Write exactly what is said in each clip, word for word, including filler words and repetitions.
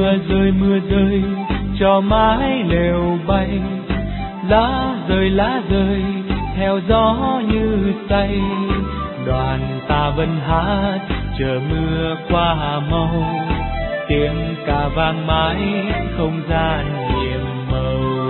Mưa rơi mưa rơi cho mái lều bay, lá rơi lá rơi theo gió như say. Đoàn ta vẫn hát chờ mưa qua mau, tiếng ca vang mãi không gian nhiệm màu.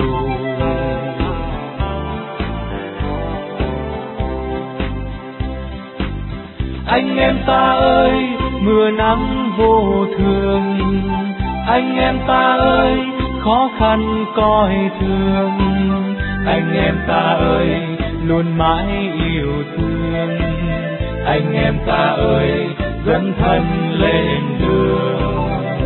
Anh em ta ơi, mưa nắng vô thường, anh em ta ơi, khó khăn coi thường, anh em ta ơi, luôn mãi yêu thương, anh em ta ơi, dẫn thân lên đường.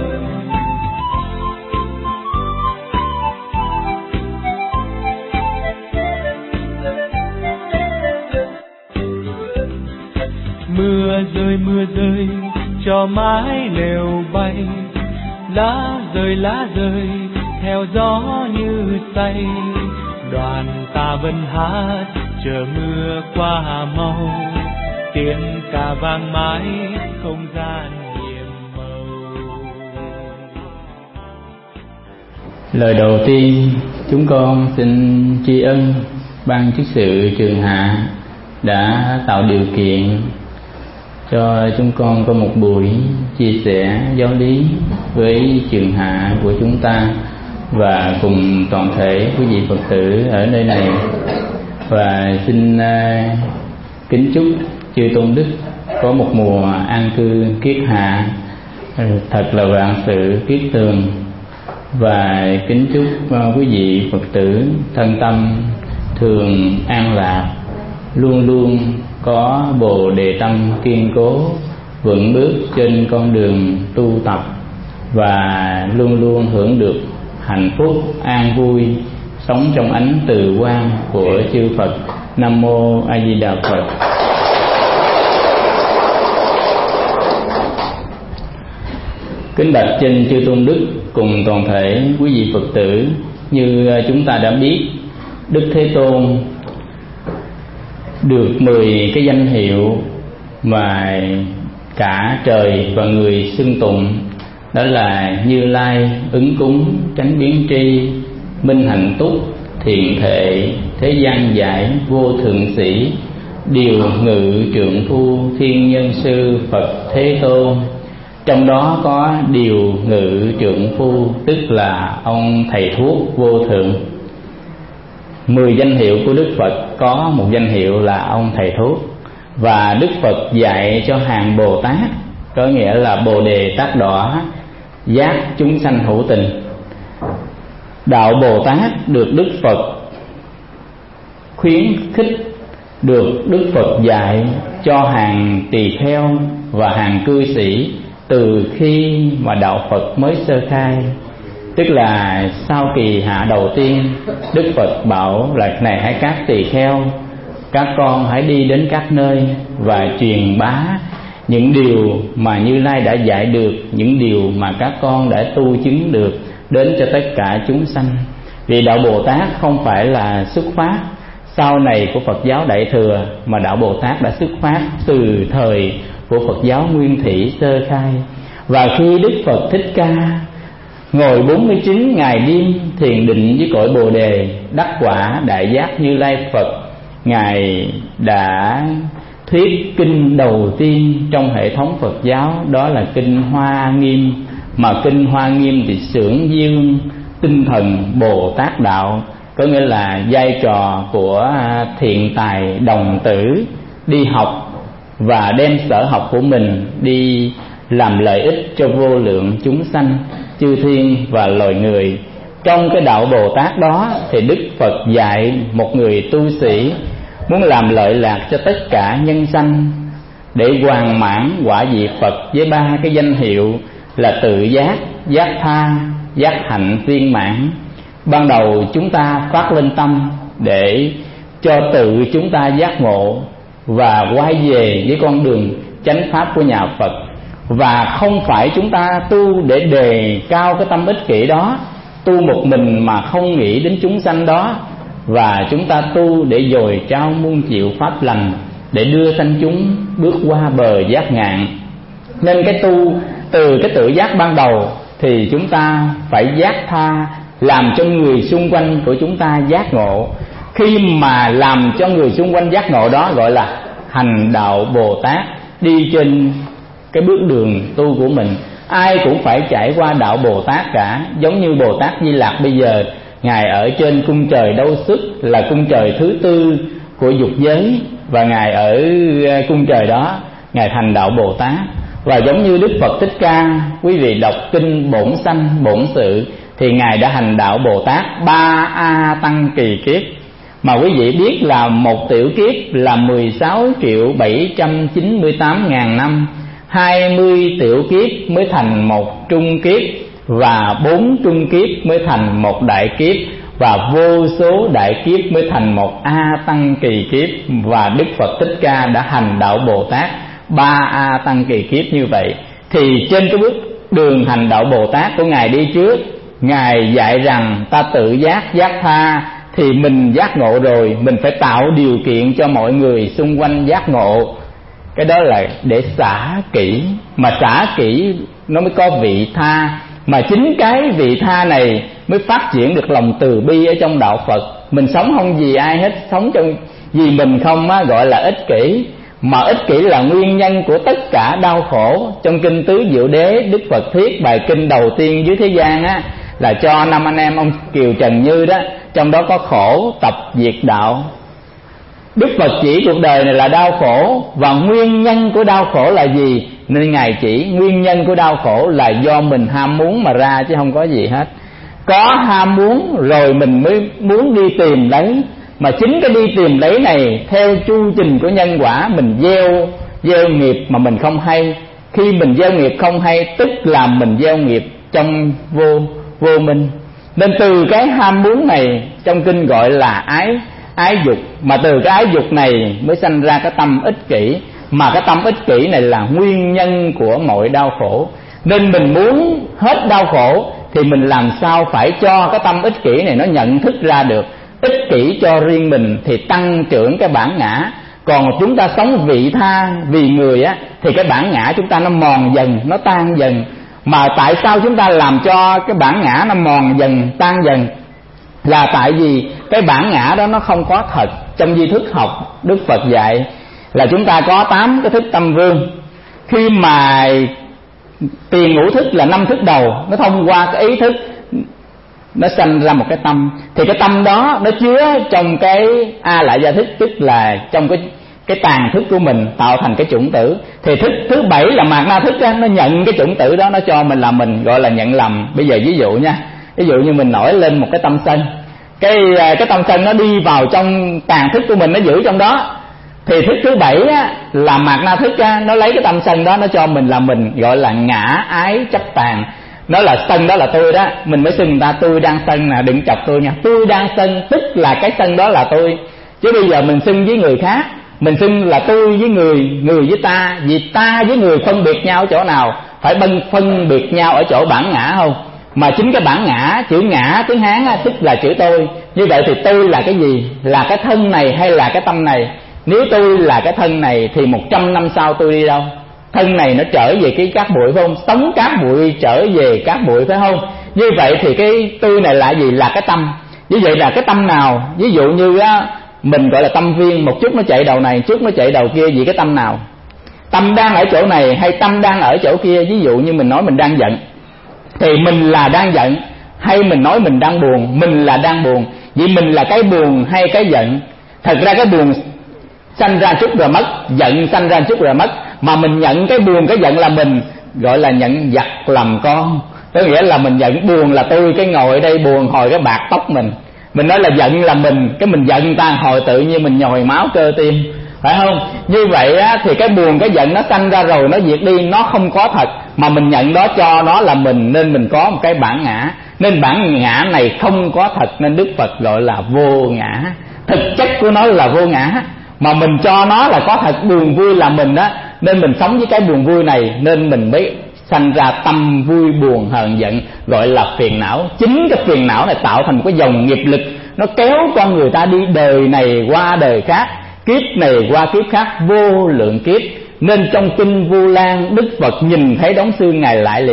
Mưa rơi mưa rơi cho mái lều bay, lá rơi lá rơi theo gió như say. Đoàn ta vẫn hát chờ mưa qua mau, tiếng ca vang mãi không gian nhiệm màu. Lời đầu tiên, chúng con xin tri ân ban chức sự Trường Hạ đã tạo điều kiện cho chúng con có một buổi chia sẻ giáo lý với Trường Hạ của chúng ta và cùng toàn thể quý vị Phật tử ở nơi này. Và xin uh, kính chúc chư Tôn Đức có một mùa an cư kiết hạ thật là vạn sự kiết tường. Và kính chúc uh, quý vị Phật tử thân tâm thường an lạc, luôn luôn có bồ đề tâm kiên cố, vững bước trên con đường tu tập và luôn luôn hưởng được hạnh phúc an vui, sống trong ánh từ quang của chư Phật. Nam mô A Di Đà Phật. Kính bạch trên chư Tôn Đức cùng toàn thể quý vị Phật tử, như chúng ta đã biết, Đức Thế Tôn được mười cái danh hiệu mà cả trời và người xưng tụng, đó là Như Lai, Ứng Cúng, Chánh Biến Tri, Minh Hạnh Túc, Thiện Thệ, Thế Gian Giải, Vô Thượng Sĩ, Điều Ngự Trượng Phu, Thiên Nhân Sư, Phật Thế Tôn. Trong đó có Điều Ngự Trượng Phu, tức là ông thầy thuốc vô thượng. Mười danh hiệu của Đức Phật có một danh hiệu là ông thầy thuốc. Và Đức Phật dạy cho hàng Bồ Tát, có nghĩa là Bồ Đề Tát Đọa, giác chúng sanh hữu tình. Đạo Bồ Tát được Đức Phật khuyến khích, được Đức Phật dạy cho hàng tỳ kheo và hàng cư sĩ từ khi mà đạo Phật mới sơ khai. Tức là sau kỳ hạ đầu tiên, Đức Phật bảo là này hãy các tỳ kheo, các con hãy đi đến các nơi và truyền bá những điều mà Như Lai đã dạy được, những điều mà các con đã tu chứng được đến cho tất cả chúng sanh. Vì đạo Bồ Tát không phải là xuất phát sau này của Phật giáo Đại Thừa, mà đạo Bồ Tát đã xuất phát từ thời của Phật giáo Nguyên Thủy sơ khai. Và khi Đức Phật Thích Ca ngồi bốn mươi chín ngày đêm thiền định với cội Bồ Đề, đắc quả đại giác Như Lai Phật, Ngài đã thuyết kinh đầu tiên trong hệ thống Phật giáo, đó là kinh Hoa Nghiêm. Mà kinh Hoa Nghiêm thì xưởng dương tinh thần Bồ Tát đạo, có nghĩa là vai trò của thiện tài đồng tử đi học và đem sở học của mình đi làm lợi ích cho vô lượng chúng sanh, chư thiên và loài người. Trong cái đạo Bồ Tát đó thì Đức Phật dạy một người tu sĩ muốn làm lợi lạc cho tất cả nhân sanh để hoàn mãn quả vị Phật với ba cái danh hiệu là tự giác, giác tha, giác hạnh viên mãn. Ban đầu chúng ta phát lên tâm để cho tự chúng ta giác ngộ và quay về với con đường chánh pháp của nhà Phật, và không phải chúng ta tu để đề cao cái tâm ích kỷ đó, tu một mình mà không nghĩ đến chúng sanh đó, và chúng ta tu để dồi trao muôn triệu pháp lành để đưa sanh chúng bước qua bờ giác ngạn. Nên cái tu từ cái tự giác ban đầu thì chúng ta phải giác tha, làm cho người xung quanh của chúng ta giác ngộ. Khi mà làm cho người xung quanh giác ngộ đó gọi là hành đạo Bồ Tát, đi trên cái bước đường tu của mình. Ai cũng phải trải qua đạo Bồ Tát cả. Giống như Bồ Tát Di Lặc bây giờ, Ngài ở trên cung trời Đâu Xuất, là cung trời thứ tư của dục giới, và Ngài ở cung trời đó Ngài thành đạo Bồ Tát. Và giống như Đức Phật Thích Ca, quý vị đọc kinh Bổn Sanh Bổn Sự thì Ngài đã hành đạo Bồ Tát ba A Tăng kỳ kiếp. Mà quý vị biết là một tiểu kiếp là mười sáu triệu bảy trăm chín mươi tám ngàn năm, hai mươi tiểu kiếp mới thành một trung kiếp, và bốn trung kiếp mới thành một đại kiếp, và vô số đại kiếp mới thành một A Tăng kỳ kiếp. Và Đức Phật Thích Ca đã hành đạo Bồ Tát ba A Tăng kỳ kiếp như vậy. Thì trên cái bước đường hành đạo Bồ Tát của Ngài đi trước, Ngài dạy rằng ta tự giác giác tha, thì mình giác ngộ rồi mình phải tạo điều kiện cho mọi người xung quanh giác ngộ. Cái đó là để xả kỹ, mà xả kỹ nó mới có vị tha. Mà chính cái vị tha này mới phát triển được lòng từ bi ở trong đạo Phật. Mình sống không vì ai hết, sống trong vì mình không á, gọi là ích kỷ. Mà ích kỷ là nguyên nhân của tất cả đau khổ. Trong kinh Tứ Diệu Đế, Đức Phật thuyết bài kinh đầu tiên dưới thế gian á, là cho năm anh em ông Kiều Trần Như đó, trong đó có khổ tập diệt đạo. Đức Phật chỉ cuộc đời này là đau khổ, và nguyên nhân của đau khổ là gì? Nên Ngài chỉ nguyên nhân của đau khổ là do mình ham muốn mà ra, chứ không có gì hết. Có ham muốn rồi mình mới muốn đi tìm lấy. Mà chính cái đi tìm lấy này, theo chu trình của nhân quả, mình gieo gieo nghiệp mà mình không hay. Khi mình gieo nghiệp không hay, tức là mình gieo nghiệp trong vô vô minh. Nên từ cái ham muốn này, trong kinh gọi là ái ái dục, mà từ cái ái dục này mới sanh ra cái tâm ích kỷ. Mà cái tâm ích kỷ này là nguyên nhân của mọi đau khổ. Nên mình muốn hết đau khổ thì mình làm sao phải cho cái tâm ích kỷ này nó nhận thức ra được. Ích kỷ cho riêng mình thì tăng trưởng cái bản ngã. Còn chúng ta sống vị tha vì người á, thì cái bản ngã chúng ta nó mòn dần, nó tan dần. Mà tại sao chúng ta làm cho cái bản ngã nó mòn dần, tan dần? Là tại vì cái bản ngã đó nó không có thật. Trong di thức học, Đức Phật dạy là chúng ta có tám cái thức tâm vương. Khi mà tiền ngũ thức là năm thức đầu, nó thông qua cái ý thức, nó sanh ra một cái tâm. Thì cái tâm đó nó chứa trong cái A Lại Gia thức, tức là trong cái cái tàn thức của mình tạo thành cái chủng tử. Thì thức thứ bảy là mạt na thức á, nó nhận cái chủng tử đó, nó cho mình là mình, gọi là nhận lầm. Bây giờ ví dụ nha, ví dụ như mình nổi lên một cái tâm sân, cái cái tâm sân nó đi vào trong tàn thức của mình, nó giữ trong đó. Thì thức thứ bảy á, là mạt na thức á, nó lấy cái tâm sân đó, nó cho mình là mình, gọi là ngã ái chấp tàn. Nó là sân đó là tôi đó, mình mới xưng người ta tôi đang sân nè, đừng chọc tôi nha. Tôi đang sân tức là cái sân đó là tôi. Chứ bây giờ mình xưng với người khác, mình xưng là tôi với người, người với ta. Vì ta với người phân biệt nhau ở chỗ nào? Phải phân, phân biệt nhau ở chỗ bản ngã không? Mà chính cái bản ngã, chữ ngã tiếng Hán á, tức là chữ tôi. Như vậy thì tôi là cái gì? Là cái thân này hay là cái tâm này? Nếu tôi là cái thân này thì một trăm năm sau tôi đi đâu? Thân này nó trở về cái cát bụi phải không? Tống cát bụi trở về cát bụi phải không? Như vậy thì cái tôi này là gì? Là cái tâm. Như vậy là cái tâm nào? Ví dụ như á, mình gọi là tâm viên, một chút nó chạy đầu này, chút nó chạy đầu kia, vì cái tâm nào? Tâm đang ở chỗ này hay tâm đang ở chỗ kia? Ví dụ như mình nói mình đang giận, thì mình là đang giận, hay mình nói mình đang buồn, mình là đang buồn. Vì mình là cái buồn hay cái giận? Thật ra cái buồn sanh ra chút rồi mất, giận sanh ra chút rồi mất. Mà mình nhận cái buồn cái giận là mình, gọi là nhận giặc làm con. Có nghĩa là mình giận, buồn là tôi, cái ngồi ở đây buồn hồi cái bạc tóc mình. Mình nói là giận là mình, cái mình giận ta hồi tự nhiên mình nhồi máu cơ tim, phải không? Như vậy á, thì cái buồn cái giận nó sanh ra rồi nó diệt đi, nó không có thật. Mà mình nhận đó cho nó là mình, nên mình có một cái bản ngã. Nên bản ngã này không có thật, nên Đức Phật gọi là vô ngã. Thực chất của nó là vô ngã, mà mình cho nó là có thật. Buồn vui là mình đó, nên mình sống với cái buồn vui này, nên mình mới sanh ra tâm vui buồn hờn giận, gọi là phiền não. Chính cái phiền não này tạo thành cái dòng nghiệp lực, nó kéo con người ta đi đời này qua đời khác, kiếp này qua kiếp khác, vô lượng kiếp. Nên trong kinh Vu Lan, Đức Phật nhìn thấy đống xương Ngài lại liền.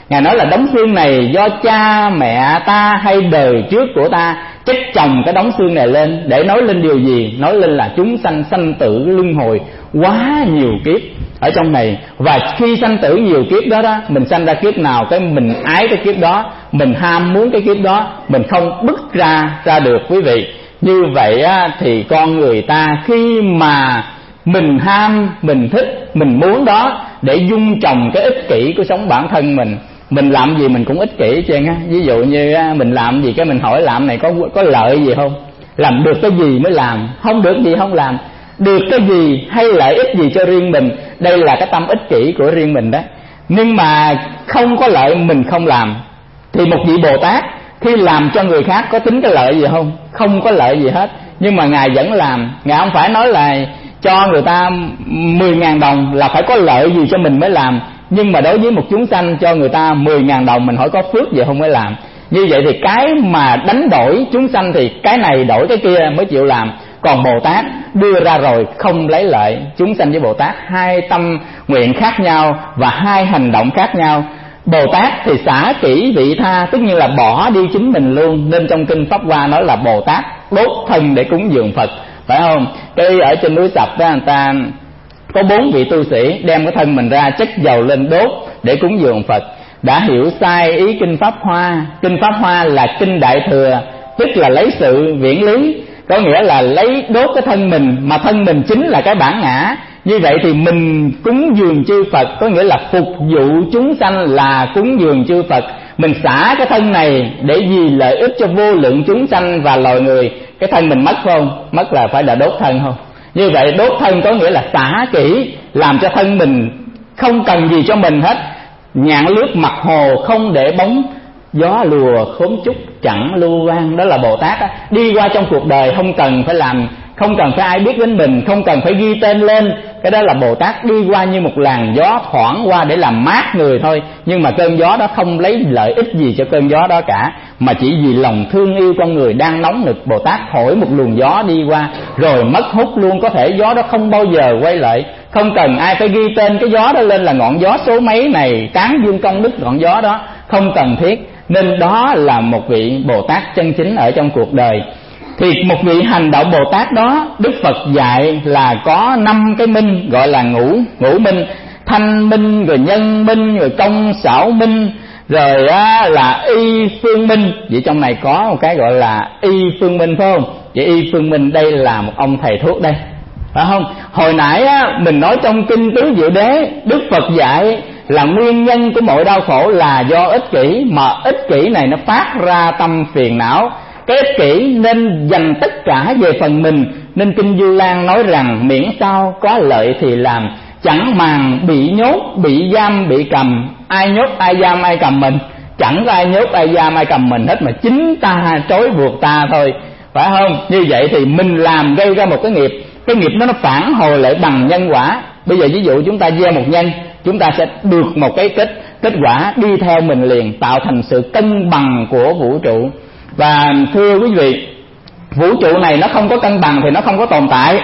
Ngài nói là đống xương này do cha mẹ ta hay đời trước của ta chất chồng cái đống xương này lên, để nói lên điều gì? Nói lên là chúng sanh sanh tử luân hồi quá nhiều kiếp ở trong này. Và khi sanh tử nhiều kiếp đó đó, mình sanh ra kiếp nào cái mình ái cái kiếp đó, mình ham muốn cái kiếp đó, mình không bứt ra ra được quý vị. Như vậy á, thì con người ta khi mà mình ham, mình thích, mình muốn đó để dung trồng cái ích kỷ của sống bản thân mình. Mình làm gì mình cũng ích kỷ chứ á. Ví dụ như mình làm gì cái mình hỏi làm này có có lợi gì không? Làm được cái gì mới làm? Không được gì không làm. Được cái gì hay lợi ích gì cho riêng mình? Đây là cái tâm ích kỷ của riêng mình đó. Nhưng mà không có lợi mình không làm. Thì một vị Bồ Tát khi làm cho người khác có tính cái lợi gì không? Không có lợi gì hết. Nhưng mà Ngài vẫn làm. Ngài không phải nói là cho người ta mười ngàn đồng là phải có lợi gì cho mình mới làm. Nhưng mà đối với một chúng sanh cho người ta mười ngàn đồng mình hỏi có phước gì không mới làm. Như vậy thì cái mà đánh đổi chúng sanh thì cái này đổi cái kia mới chịu làm. Còn Bồ Tát đưa ra rồi không lấy lợi. Chúng sanh với Bồ Tát hai tâm nguyện khác nhau và hai hành động khác nhau. Bồ Tát thì xả kỹ vị tha, tức như là bỏ đi chính mình luôn. Nên trong kinh Pháp Hoa nói là Bồ Tát đốt thân để cúng dường Phật, phải không? Cái ở trên núi Sập đó, người ta có bốn vị tu sĩ đem cái thân mình ra chất dầu lên đốt để cúng dường Phật. Đã hiểu sai ý kinh Pháp Hoa. Kinh Pháp Hoa là kinh Đại Thừa, tức là lấy sự viễn lý, có nghĩa là lấy đốt cái thân mình, mà thân mình chính là cái bản ngã. Như vậy thì mình cúng dường chư Phật, có nghĩa là phục vụ chúng sanh là cúng dường chư Phật. Mình xả cái thân này để vì lợi ích cho vô lượng chúng sanh và loài người. Cái thân mình mất không? Mất là phải là đốt thân không? Như vậy đốt thân có nghĩa là xả kỹ, làm cho thân mình không cần gì cho mình hết. Nhạn lướt mặt hồ không để bóng, gió lùa khốn trúc chẳng lưu quan. Đó là Bồ Tát á. Đi qua trong cuộc đời không cần phải làm, không cần phải ai biết đến mình, không cần phải ghi tên lên. Cái đó là Bồ Tát đi qua như một làn gió thoảng qua để làm mát người thôi. Nhưng mà cơn gió đó không lấy lợi ích gì cho cơn gió đó cả, mà chỉ vì lòng thương yêu con người đang nóng nực, Bồ Tát thổi một luồng gió đi qua rồi mất hút luôn. Có thể gió đó không bao giờ quay lại, không cần ai phải ghi tên cái gió đó lên là ngọn gió số mấy này, tán dương công đức ngọn gió đó, không cần thiết. Nên đó là một vị Bồ Tát chân chính ở trong cuộc đời. Thì một vị hành đạo Bồ Tát đó, Đức Phật dạy là có năm cái minh, gọi là ngũ ngũ minh: thanh minh, rồi nhân minh, rồi công xảo minh, rồi á, là y phương minh. Vậy trong này có một cái gọi là y phương minh, phải không? Vậy y phương minh đây là một ông thầy thuốc đây, phải không? Hồi nãy á, mình nói trong kinh Tứ Diệu Đế, Đức Phật dạy là nguyên nhân của mọi đau khổ là do ích kỷ, mà ích kỷ này nó phát ra tâm phiền não. Cái ích kỷ nên dành tất cả về phần mình. Nên kinh Du Lan nói rằng miễn sao có lợi thì làm, chẳng màng bị nhốt, bị giam, bị cầm. Ai nhốt, ai giam, ai cầm mình? Chẳng có ai nhốt, ai giam, ai cầm mình hết, mà chính ta trói buộc ta thôi, phải không? Như vậy thì mình làm gây ra một cái nghiệp, cái nghiệp đó nó phản hồi lại bằng nhân quả. Bây giờ ví dụ chúng ta gieo một nhân, chúng ta sẽ được một cái kết kết quả đi theo mình liền, tạo thành sự cân bằng của vũ trụ. Và thưa quý vị, vũ trụ này nó không có cân bằng thì nó không có tồn tại.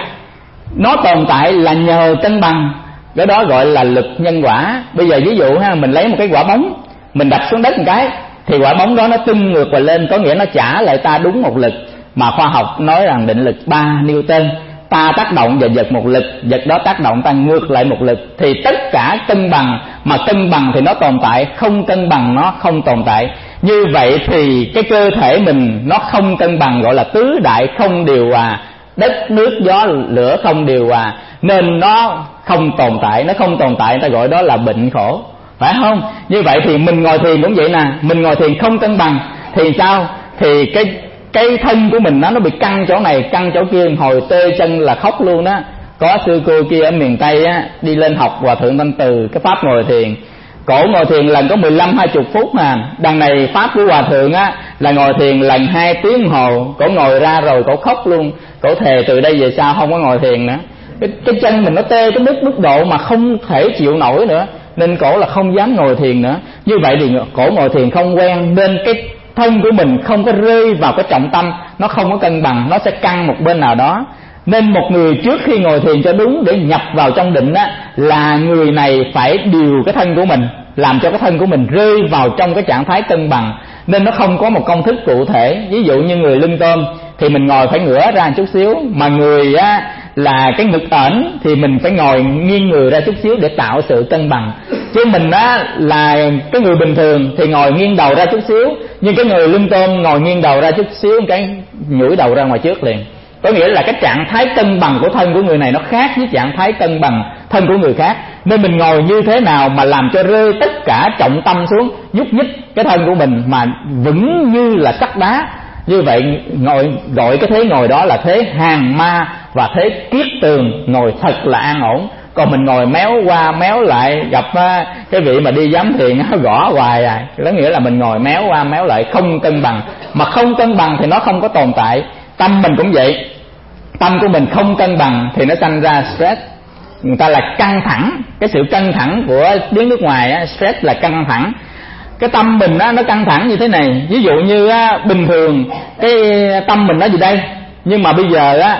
Nó tồn tại là nhờ cân bằng. Cái đó gọi là lực nhân quả. Bây giờ ví dụ ha, mình lấy một cái quả bóng, mình đập xuống đất một cái thì quả bóng đó nó tung ngược lại lên, có nghĩa nó trả lại ta đúng một lực. Mà khoa học nói rằng định lực ba Newton, ta tác động và vật một lực, vật đó tác động ta ngược lại một lực. Thì tất cả cân bằng, mà cân bằng thì nó tồn tại, không cân bằng nó không tồn tại. Như vậy thì cái cơ thể mình nó không cân bằng, gọi là tứ đại không điều hòa, đất nước gió lửa không điều hòa, nên nó không tồn tại. Nó không tồn tại người ta gọi đó là bệnh khổ, phải không? Như vậy thì mình ngồi thiền cũng vậy nè, mình ngồi thiền không cân bằng thì sao? Thì cái cái thân của mình nó nó bị căng chỗ này căng chỗ kia, hồi tê chân là khóc luôn đó. Có sư cô kia ở miền Tây á, đi lên học Hòa Thượng Thanh Từ cái pháp ngồi thiền. Cổ ngồi thiền lần có mười lăm hai mươi phút mà. Đằng này pháp của Hòa Thượng á là ngồi thiền lần hai tiếng hồ. Cổ ngồi ra rồi cổ khóc luôn. Cổ thề từ đây về sau không có ngồi thiền nữa. Cái, cái chân mình nó tê cái mức mức độ mà không thể chịu nổi nữa, nên cổ là không dám ngồi thiền nữa. Như vậy thì cổ ngồi thiền không quen, nên cái thân của mình không có rơi vào cái trọng tâm, nó không có cân bằng, nó sẽ căng một bên nào đó. Nên một người trước khi ngồi thiền cho đúng để nhập vào trong định á, là người này phải điều cái thân của mình, làm cho cái thân của mình rơi vào trong cái trạng thái cân bằng. Nên nó không có một công thức cụ thể. Ví dụ như người lưng tôm thì mình ngồi phải ngửa ra một chút xíu, mà người á là cái ngực ẩn thì mình phải ngồi nghiêng người ra chút xíu để tạo sự cân bằng. Chứ mình á là cái người bình thường thì ngồi nghiêng đầu ra chút xíu, nhưng cái người lưng tôm ngồi nghiêng đầu ra chút xíu cái nhủi đầu ra ngoài trước liền. Có nghĩa là cái trạng thái cân bằng của thân của người này nó khác với trạng thái cân bằng thân của người khác. Nên mình ngồi như thế nào mà làm cho rơi tất cả trọng tâm xuống, nhúc nhích cái thân của mình mà vững như là sắt đá. Như vậy ngồi gọi cái thế ngồi đó là thế hàng ma và thế kiết tường, ngồi thật là an ổn. Còn mình ngồi méo qua méo lại, gặp cái vị mà đi giám thiền nó gõ hoài à, đó nghĩa là mình ngồi méo qua méo lại không cân bằng. Mà không cân bằng thì nó không có tồn tại. Tâm mình cũng vậy, tâm của mình không cân bằng thì nó sanh ra stress. Người ta là căng thẳng. Cái sự căng thẳng của tiếng nước ngoài á, stress là căng thẳng. Cái tâm mình á, nó căng thẳng như thế này. Ví dụ như á, bình thường cái tâm mình nó gì đây, nhưng mà bây giờ á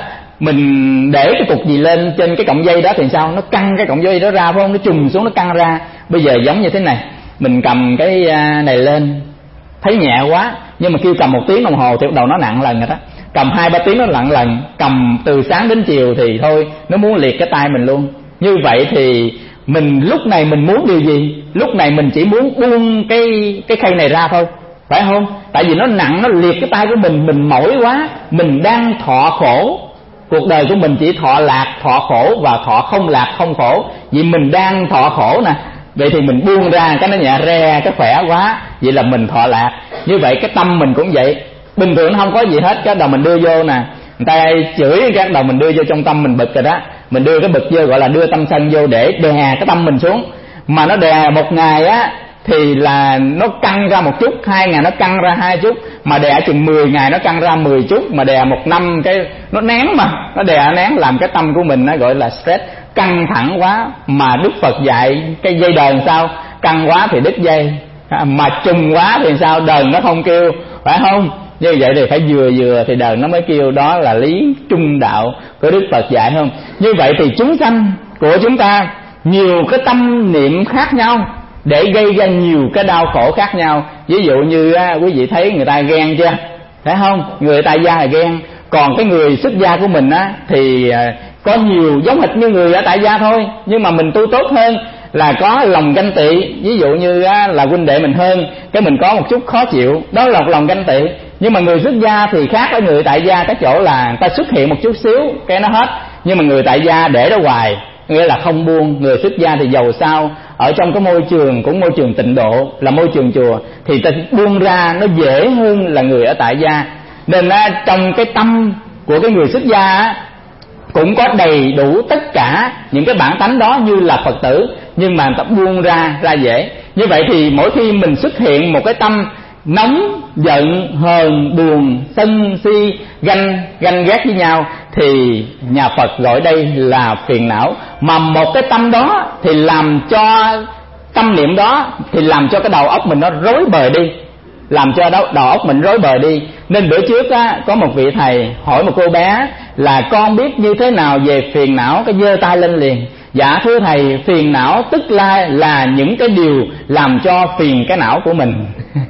mình để cái cục gì lên trên cái cọng dây đó thì sao? Nó căng cái cọng dây đó ra, phải không? Nó trùng xuống, nó căng ra. Bây giờ giống như thế này, mình cầm cái này lên thấy nhẹ quá, nhưng mà kêu cầm một tiếng đồng hồ thì bắt đầu nó nặng lần rồi đó. Cầm hai ba tiếng nó nặng lần, cầm từ sáng đến chiều thì thôi nó muốn liệt cái tay mình luôn. Như vậy thì mình lúc này mình muốn điều gì? Lúc này mình chỉ muốn buông cái cái khay này ra thôi, phải không? Tại vì nó nặng, nó liệt cái tay của mình, mình mỏi quá, mình đang thọ khổ. Cuộc đời của mình chỉ thọ lạc, thọ khổ và thọ không lạc không khổ. Vì mình đang thọ khổ nè, vậy thì mình buông ra cái nó nhẹ re, cái khỏe quá, vậy là mình thọ lạc. Như vậy cái tâm mình cũng vậy. Bình thường không có gì hết, cái đầu mình đưa vô nè, người ta chửi cái đầu mình đưa vô trong tâm mình bực rồi đó. Mình đưa cái bực vô gọi là đưa tâm sân vô để đè cái tâm mình xuống. Mà nó đè một ngày á thì là nó căng ra một chút, hai ngày nó căng ra hai chút, mà đè chừng mười ngày nó căng ra mười chút, mà đè một năm cái nó nén, mà nó đè nén làm cái tâm của mình nó gọi là stress, căng thẳng quá. Mà Đức Phật dạy cái dây đờn sao? Căng quá thì đứt dây, mà trùng quá thì sao? Đờn nó không kêu, phải không? Như vậy thì phải vừa vừa thì đờn nó mới kêu. Đó là lý trung đạo của Đức Phật dạy, không? Như vậy thì chúng sanh của chúng ta nhiều cái tâm niệm khác nhau để gây ra nhiều cái đau khổ khác nhau. Ví dụ như á, quý vị thấy người ta ghen chưa? Phải không? Người tại gia là ghen. Còn cái người xuất gia của mình á thì à, có nhiều giống hệt như người ở tại gia thôi, nhưng mà mình tu tốt hơn là có lòng ganh tị. Ví dụ như á, là huynh đệ mình hơn, cái mình có một chút khó chịu, đó là một lòng ganh tị. Nhưng mà người xuất gia thì khác ở người tại gia cái chỗ là người ta xuất hiện một chút xíu cái nó hết. Nhưng mà người tại gia để đó hoài, nghĩa là không buông. Người xuất gia thì giàu sao ở trong cái môi trường cũng môi trường tịnh độ là môi trường chùa thì ta buông ra nó dễ hơn là người ở tại gia. Nên á, trong cái tâm của cái người xuất gia á, cũng có đầy đủ tất cả những cái bản tánh đó như là Phật tử, nhưng mà người ta buông ra ra dễ. Như vậy thì mỗi khi mình xuất hiện một cái tâm nóng, giận, hờn, buồn, sân, si, ganh, ganh ghét với nhau thì nhà Phật gọi đây là phiền não. Mà một cái tâm đó thì làm cho tâm niệm đó thì làm cho cái đầu óc mình nó rối bời đi, làm cho đầu, đầu óc mình rối bời đi. Nên bữa trước á, có một vị thầy hỏi một cô bé là con biết như thế nào về phiền não, cái giơ tay lên liền. Dạ thưa thầy, phiền não tức là là những cái điều làm cho phiền cái não của mình.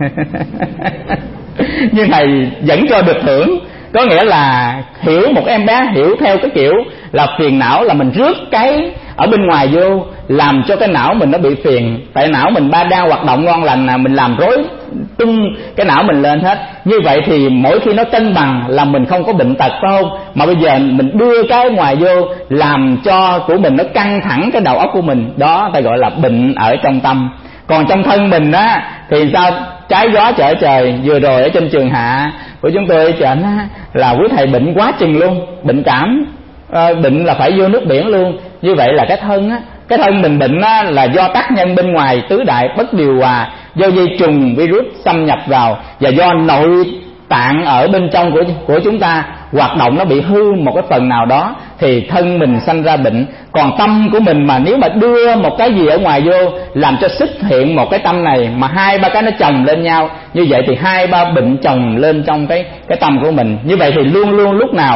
Nhưng thầy vẫn cho được thưởng. Có nghĩa là hiểu một em bé hiểu theo cái kiểu là phiền não là mình rước cái ở bên ngoài vô, làm cho cái não mình nó bị phiền. Tại não mình ba đang hoạt động ngon lành là mình làm rối tung cái não mình lên hết. Như vậy thì mỗi khi nó cân bằng là mình không có bệnh tật, phải không? Mà bây giờ mình đưa cái ngoài vô làm cho của mình nó căng thẳng cái đầu óc của mình, đó ta gọi là bệnh ở trong tâm. Còn trong thân mình á thì sao? Trái gió trở trời. Vừa rồi ở trên trường hạ của chúng tôi ở trển á, là quý thầy bệnh quá chừng luôn, bệnh cảm, à, bệnh là phải vô nước biển luôn. Như vậy là cái thân á, cái thân mình bệnh á, là do tác nhân bên ngoài tứ đại bất điều hòa, do vi trùng virus xâm nhập vào, và do nội tạng ở bên trong của của chúng ta hoạt động nó bị hư một cái phần nào đó thì thân mình sanh ra bệnh. Còn tâm của mình mà nếu mà đưa một cái gì ở ngoài vô làm cho xuất hiện một cái tâm này mà hai ba cái nó chồng lên nhau, như vậy thì hai ba bệnh chồng lên trong cái cái tâm của mình. Như vậy thì luôn luôn lúc nào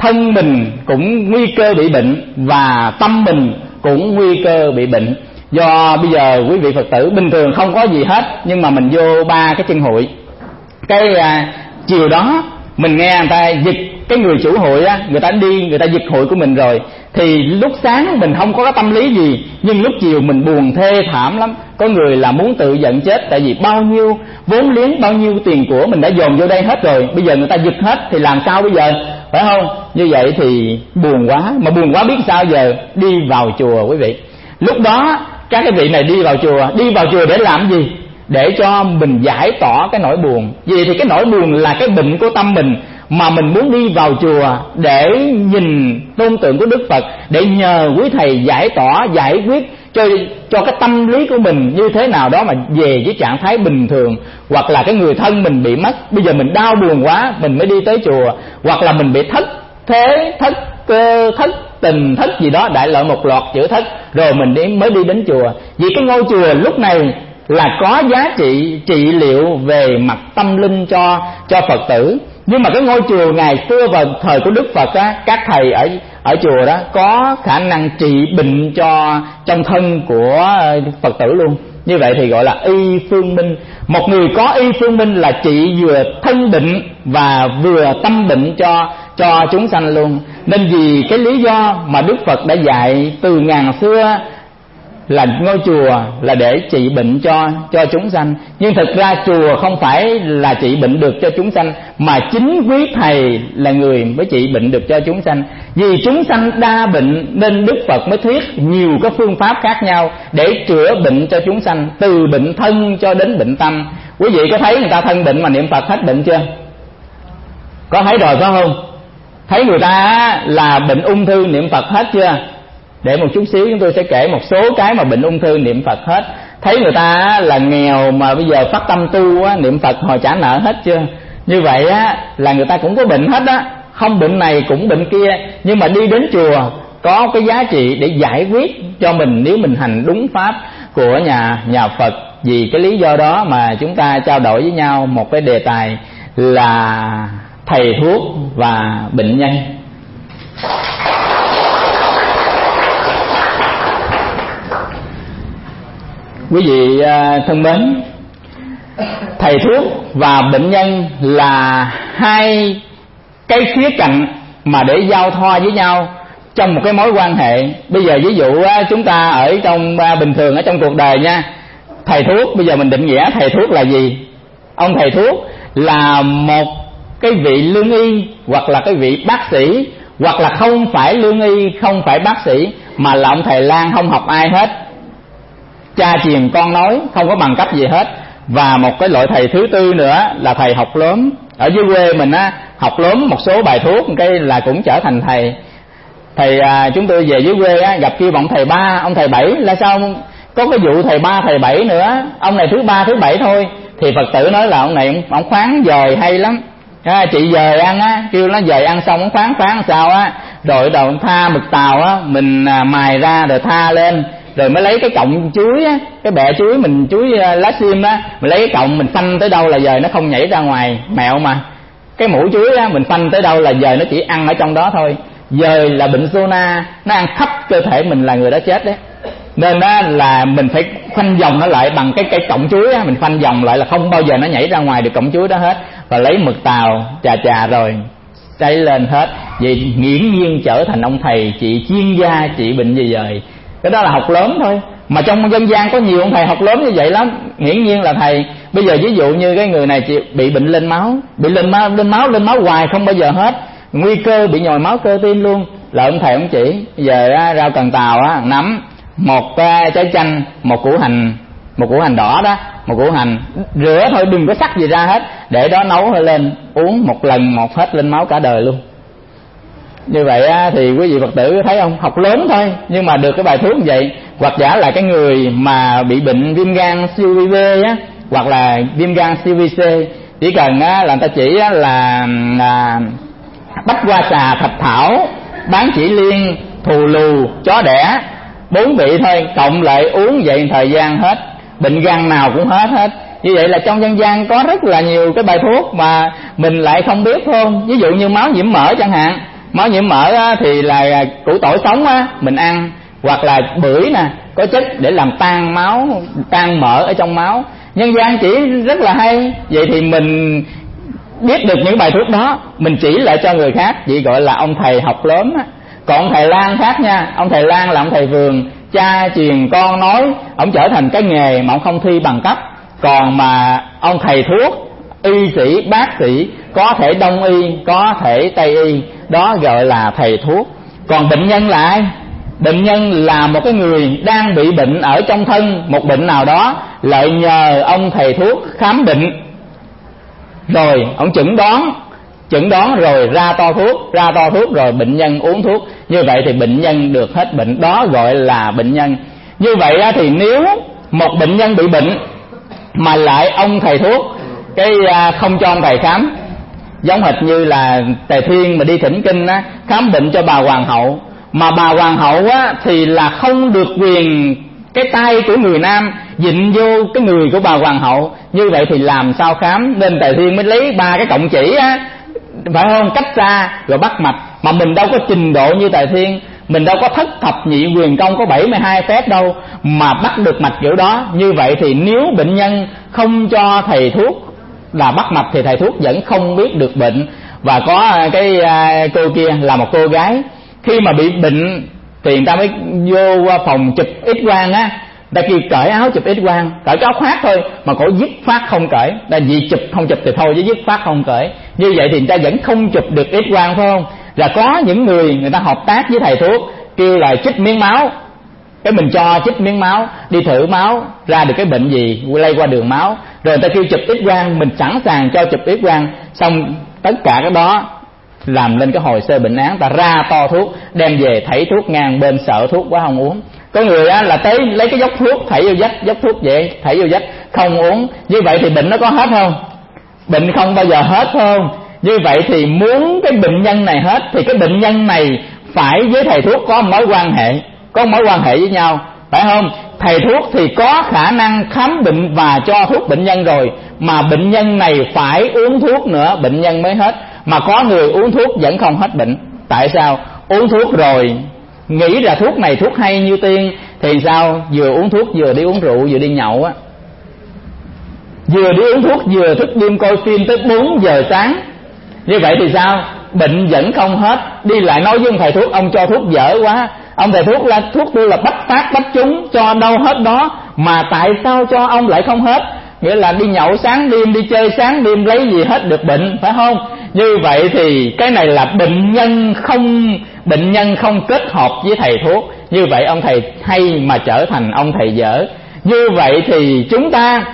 thân mình cũng nguy cơ bị bệnh và tâm mình cũng nguy cơ bị bệnh. Do bây giờ quý vị Phật tử bình thường không có gì hết, nhưng mà mình vô ba cái chân hội, cái à, chiều đó mình nghe người ta giật, cái người chủ hội á, người ta đi người ta giật hội của mình rồi, thì lúc sáng mình không có cái tâm lý gì, nhưng lúc chiều mình buồn thê thảm lắm. Có người là muốn tự giận chết, tại vì bao nhiêu vốn liếng, bao nhiêu tiền của mình đã dồn vô đây hết rồi, bây giờ người ta giật hết thì làm sao bây giờ, phải không? Như vậy thì buồn quá, mà buồn quá biết sao giờ? Đi vào chùa quý vị. Lúc đó các cái vị này đi vào chùa, đi vào chùa để làm gì? Để cho mình giải tỏa cái nỗi buồn. Vì thì cái nỗi buồn là cái bệnh của tâm mình, mà mình muốn đi vào chùa để nhìn tôn tượng của Đức Phật, để nhờ quý thầy giải tỏa, giải quyết cho cho cái tâm lý của mình như thế nào đó mà về với trạng thái bình thường. Hoặc là cái người thân mình bị mất, bây giờ mình đau buồn quá mình mới đi tới chùa, hoặc là mình bị thất thế, thất cơ, thất tình, thất gì đó, đại loại một loạt chữ thất, rồi mình đi, mới đi đến chùa. Vì cái ngôi chùa lúc này là có giá trị trị liệu về mặt tâm linh cho cho Phật tử. Nhưng mà cái ngôi chùa ngày xưa vào thời của Đức Phật á, các thầy ở ở chùa đó có khả năng trị bệnh cho trong thân của Phật tử luôn. Như vậy thì gọi là y phương minh. Một người có y phương minh là trị vừa thân bệnh và vừa tâm bệnh cho cho chúng sanh luôn. Nên vì cái lý do mà Đức Phật đã dạy từ ngàn xưa là ngôi chùa là để trị bệnh cho cho chúng sanh. Nhưng thực ra chùa không phải là trị bệnh được cho chúng sanh, mà chính quý thầy là người mới trị bệnh được cho chúng sanh. Vì chúng sanh đa bệnh nên Đức Phật mới thuyết nhiều cái phương pháp khác nhau để chữa bệnh cho chúng sanh, từ bệnh thân cho đến bệnh tâm. Quý vị có thấy người ta thân bệnh mà niệm Phật hết bệnh chưa? Có thấy rồi phải không? Thấy người ta là bệnh ung thư niệm Phật hết chưa? Để một chút xíu chúng tôi sẽ kể một số cái mà bệnh ung thư niệm Phật hết. Thấy người ta là nghèo mà bây giờ phát tâm tu á, niệm Phật hồi trả nợ hết chưa? Như vậy á là người ta cũng có bệnh hết á, không bệnh này cũng bệnh kia, nhưng mà đi đến chùa có cái giá trị để giải quyết cho mình nếu mình hành đúng pháp của nhà nhà Phật. Vì cái lý do đó mà chúng ta trao đổi với nhau một cái đề tài là thầy thuốc và bệnh nhân. Quý vị thân mến, thầy thuốc và bệnh nhân là hai cái khía cạnh mà để giao thoa với nhau trong một cái mối quan hệ. Bây giờ ví dụ chúng ta ở trong bình thường ở trong cuộc đời nha, thầy thuốc, bây giờ mình định nghĩa thầy thuốc là gì? Ông thầy thuốc là một cái vị lương y, hoặc là cái vị bác sĩ, hoặc là không phải lương y, không phải bác sĩ, mà là ông thầy lang không học ai hết, cha truyền con nói, không có bằng cấp gì hết. Và một cái loại thầy thứ tư nữa là thầy học lớn. Ở dưới quê mình á, học lớn một số bài thuốc cái là cũng trở thành thầy. Thầy à, chúng tôi về dưới quê á, gặp kia bọn thầy ba, ông thầy bảy, là sao có cái vụ thầy ba thầy bảy nữa, ông này thứ ba thứ bảy thôi. Thì Phật tử nói là ông này ông, ông khoáng dời hay lắm. À, chị dời ăn á, kêu nó dời ăn xong ông khoáng khoáng sao á, rồi đầu tha mực tàu á, mình à, mài ra rồi tha lên, rồi mới lấy cái cọng chuối á, cái bẹ chuối mình, chuối lá sim á, mình lấy cái cọng mình phanh tới đâu là dời nó không nhảy ra ngoài, mẹo mà. Cái mũ chuối á, mình phanh tới đâu là dời nó chỉ ăn ở trong đó thôi. Dời là bệnh zona, nó ăn khắp cơ thể mình là người đó chết đấy. Nên đó là mình phải khoanh vòng nó lại bằng cái cây cọng chuối á, mình khoanh vòng lại là không bao giờ nó nhảy ra ngoài được cọng chuối đó hết. Và lấy mực tàu chà chà rồi cháy lên hết. Vậy nghiễm nhiên trở thành ông thầy trị chuyên gia trị bệnh gì dời. Cái đó là học lớn thôi. Mà trong dân gian có nhiều ông thầy học lớn như vậy lắm. Hiển nhiên là thầy. Bây giờ ví dụ như cái người này bị bệnh lên máu, bị lên máu lên máu lên máu hoài không bao giờ hết, nguy cơ bị nhồi máu cơ tim luôn, là ông thầy ông chỉ. Giờ á, rau cần tàu á, nấm, một cái trái chanh, một củ hành, một củ hành đỏ đó, một củ hành, rửa thôi đừng có sắc gì ra hết, để đó nấu lên uống một lần một hết lên máu cả đời luôn. Như vậy á, thì quý vị Phật tử thấy không, học lớn thôi nhưng mà được cái bài thuốc như vậy. Hoặc giả là cái người mà bị bệnh viêm gan siêu vi bê á, hoặc là viêm gan siêu vi xê, chỉ cần á, là người ta chỉ á, là, là bách hoa xà, thạch thảo, bán chỉ liên, thù lù, chó đẻ, bốn vị thôi, cộng lại uống vậy thời gian hết, bệnh gan nào cũng hết hết. Như vậy là trong dân gian có rất là nhiều cái bài thuốc mà mình lại không biết không. Ví dụ như máu nhiễm mỡ chẳng hạn, Máu nhiễm mỡ á, thì là củ tỏi sống á, mình ăn, hoặc là bưởi nè, có chất để làm tan máu, tan mỡ ở trong máu. Nhân gian chỉ rất là hay. Vậy thì mình biết được những bài thuốc đó, mình chỉ lại cho người khác, chỉ gọi là ông thầy học lớn á. Còn ông thầy Lan khác nha, ông thầy Lan là ông thầy vườn, cha truyền con nói, ông trở thành cái nghề mà ông không thi bằng cấp. Còn mà ông thầy thuốc, y sĩ, bác sĩ, có thể đông y, có thể tây y, đó gọi là thầy thuốc. Còn bệnh nhân là ai? Bệnh nhân là một cái người đang bị bệnh ở trong thân, một bệnh nào đó, lại nhờ ông thầy thuốc khám bệnh, rồi ông chẩn đoán, chẩn đoán rồi ra to thuốc, ra to thuốc rồi bệnh nhân uống thuốc. Như vậy thì bệnh nhân được hết bệnh, đó gọi là bệnh nhân. Như vậy thì nếu một bệnh nhân bị bệnh mà lại ông thầy thuốc cái không cho ông thầy khám, giống hệt như là Tề Thiên mà đi thỉnh kinh á, khám bệnh cho bà hoàng hậu, mà bà hoàng hậu á thì là không được quyền cái tay của người nam dịnh vô cái người của bà hoàng hậu, như vậy thì làm sao khám? Nên Tề Thiên mới lấy ba cái cọng chỉ á, phải không, cách xa rồi bắt mạch. Mà mình đâu có trình độ như Tề Thiên, mình đâu có thất thập nhị quyền công có bảy mươi hai phép đâu mà bắt được mạch kiểu đó. Như vậy thì nếu bệnh nhân không cho thầy thuốc là bắt mạch thì thầy thuốc vẫn không biết được bệnh. Và có cái cô kia là một cô gái, khi mà bị bệnh thì người ta mới vô phòng chụp X quang á, ta kêu cởi áo chụp X quang, cởi cái áo khoác thôi mà cổ dứt phát không cởi. Là vì chụp không chụp thì thôi, chứ dứt phát không cởi. Như vậy thì người ta vẫn không chụp được X quang, phải không? Là có những người người ta hợp tác với thầy thuốc, kêu là chích miếng máu, cái mình cho chích miếng máu, đi thử máu ra được cái bệnh gì lây qua đường máu, rồi người ta kêu chụp X quang, mình sẵn sàng cho chụp X quang. Xong tất cả cái đó làm lên cái hồ sơ bệnh án, ta ra to thuốc, đem về thảy thuốc ngang bên, sợ thuốc quá không uống. Có người á là tới lấy cái dốc thuốc thảy vô vách, dốc thuốc vậy thảy vô vách không uống. Như vậy thì bệnh nó có hết không? Bệnh không bao giờ hết, phải không? Như vậy thì muốn cái bệnh nhân này hết thì cái bệnh nhân này phải với thầy thuốc có mối quan hệ, có mối quan hệ với nhau, phải không? Thầy thuốc thì có khả năng khám bệnh và cho thuốc bệnh nhân rồi, mà bệnh nhân này phải uống thuốc nữa bệnh nhân mới hết. Mà có người uống thuốc vẫn không hết bệnh. Tại sao? Uống thuốc rồi nghĩ là thuốc này thuốc hay như tiên, thì sao? Vừa uống thuốc vừa đi uống rượu, vừa đi nhậu á, vừa đi uống thuốc vừa thức đêm coi phim tới bốn giờ sáng. Như vậy thì sao? Bệnh vẫn không hết. Đi lại nói với ông thầy thuốc, ông cho thuốc dở quá, ông thầy thuốc là thuốc tôi là bách phát bách trúng, cho đâu hết đó, mà tại sao cho ông lại không hết? Nghĩa là đi nhậu sáng đêm, đi chơi sáng đêm, lấy gì hết được bệnh, phải không? Như vậy thì cái này là bệnh nhân không bệnh nhân không kết hợp với thầy thuốc. Như vậy ông thầy hay mà trở thành ông thầy dở. Như vậy thì chúng ta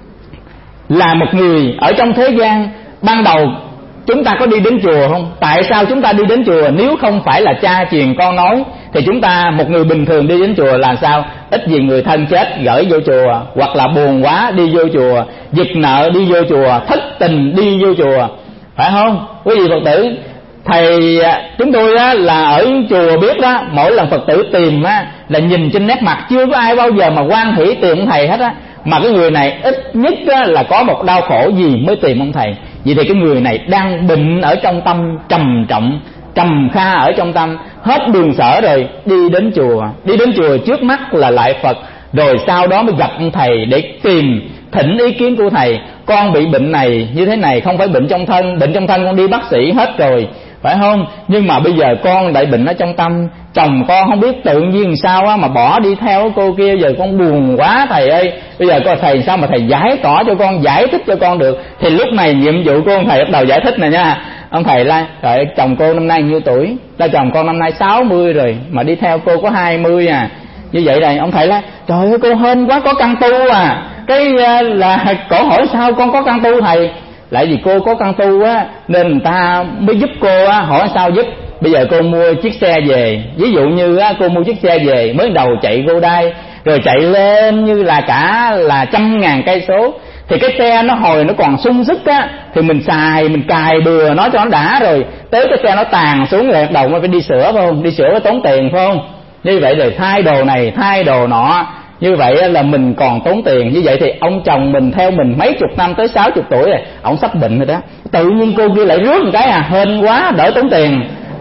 là một người ở trong thế gian, ban đầu chúng ta có đi đến chùa không? Tại sao chúng ta đi đến chùa? Nếu không phải là cha truyền con nói thì chúng ta, một người bình thường đi đến chùa là sao? Ít gì người thân chết gửi vô chùa, hoặc là buồn quá đi vô chùa, giật nợ đi vô chùa, thất tình đi vô chùa, phải không? Quý vị Phật tử, thầy chúng tôi á, là ở chùa biết đó, mỗi lần Phật tử tìm á, là nhìn trên nét mặt chưa có ai bao giờ mà hoan hỷ tìm ông thầy hết á. Mà cái người này ít nhất á, là có một đau khổ gì mới tìm ông thầy. Vậy thì cái người này đang bệnh ở trong tâm trầm trọng, trầm kha ở trong tâm, hết đường sở rồi, đi đến chùa. Đi đến chùa trước mắt là lại Phật, rồi sau đó mới gặp ông thầy để tìm thỉnh ý kiến của thầy. Con bị bệnh này như thế này, không phải bệnh trong thân, bệnh trong thân con đi bác sĩ hết rồi, phải không? Nhưng mà bây giờ con đại bệnh ở trong tâm, chồng con không biết tự nhiên sao á mà bỏ đi theo cô kia, giờ con buồn quá thầy ơi. Bây giờ coi thầy sao mà thầy giải tỏa cho con, giải thích cho con được. Thì lúc này nhiệm vụ của ông thầy bắt đầu giải thích nè nha. Ông thầy la, trời, chồng cô năm nay nhiêu tuổi? La, chồng con năm nay sáu mươi rồi, mà đi theo cô có hai mươi à. Như vậy này, ông thầy la, trời ơi cô hên quá, có căn tu à. Cái là cổ hỏi sao con có căn tu thầy? Lại vì cô có căn tu á, nên người ta mới giúp cô á. Hỏi sao giúp? Bây giờ cô mua chiếc xe về, ví dụ như á, cô mua chiếc xe về, mới đầu chạy vô đai, rồi chạy lên như là cả là trăm ngàn cây số, thì cái xe nó hồi nó còn sung sức á, thì mình xài, mình cài bừa nó cho nó đã, rồi tới cái xe nó tàn xuống rồi đầu mới phải đi sửa, phải không? Đi sửa phải tốn tiền, phải không? Như vậy rồi thay đồ này, thay đồ nọ, như vậy là mình còn tốn tiền. Như vậy thì ông chồng mình theo mình mấy chục năm, tới sáu chục tuổi rồi, ông sắp bệnh rồi đó. Tự nhiên cô kia lại rước một cái à, hên quá, đỡ tốn tiền.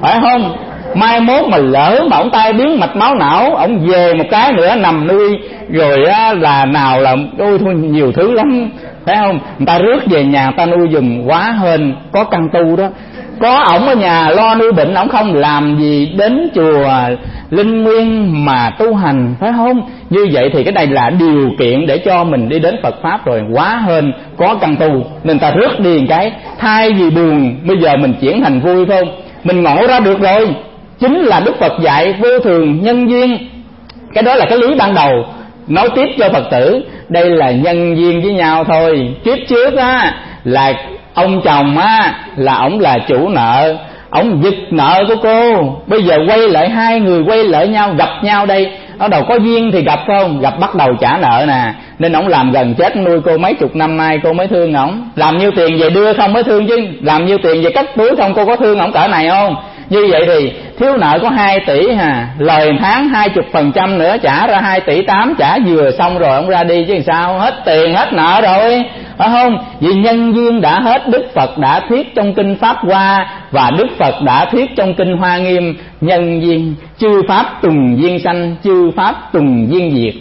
phải không? Mai mốt mà lỡ mà ông tai biến mạch máu não, ông về một cái nữa nằm nuôi rồi á, là nào là ôi thôi nhiều thứ lắm, phải không? Người ta rước về nhà người ta nuôi giùm quá hên. Có căn tu đó, có ổng ở nhà lo nuôi bệnh, ổng không làm gì đến chùa Linh Nguyên mà tu hành, phải không? Như vậy thì cái này là điều kiện để cho mình đi đến Phật Pháp rồi, quá hên có căn tu nên ta rước đi một cái. Thay vì buồn, bây giờ mình chuyển thành vui, phải không? Mình ngộ ra được rồi, chính là Đức Phật dạy vô thường nhân duyên. Cái đó là cái lý ban đầu. Nói tiếp cho Phật tử, đây là nhân duyên với nhau thôi. Kiếp trước á là ông chồng á là ổng là chủ nợ, ổng giật nợ của cô, bây giờ quay lại, hai người quay lại nhau, gặp nhau đây, ở đầu có duyên thì gặp, không gặp bắt đầu trả nợ nè, nên ổng làm gần chết nuôi cô mấy chục năm nay, cô mới thương ổng. Làm nhiêu tiền về đưa không mới thương, chứ làm nhiêu tiền về cất túi không cô có thương ổng cỡ này không? Như vậy thì thiếu nợ có hai tỷ hà, lời tháng hai chục phần trăm nữa trả ra hai tỷ tám, trả vừa xong rồi ông ra đi chứ sao, hết tiền hết nợ rồi, phải không? Vì nhân duyên đã hết. Đức Phật đã thuyết trong kinh Pháp Hoa và Đức Phật đã thuyết trong kinh Hoa Nghiêm, nhân duyên chư pháp tùng duyên sanh, chư pháp tùng duyên diệt,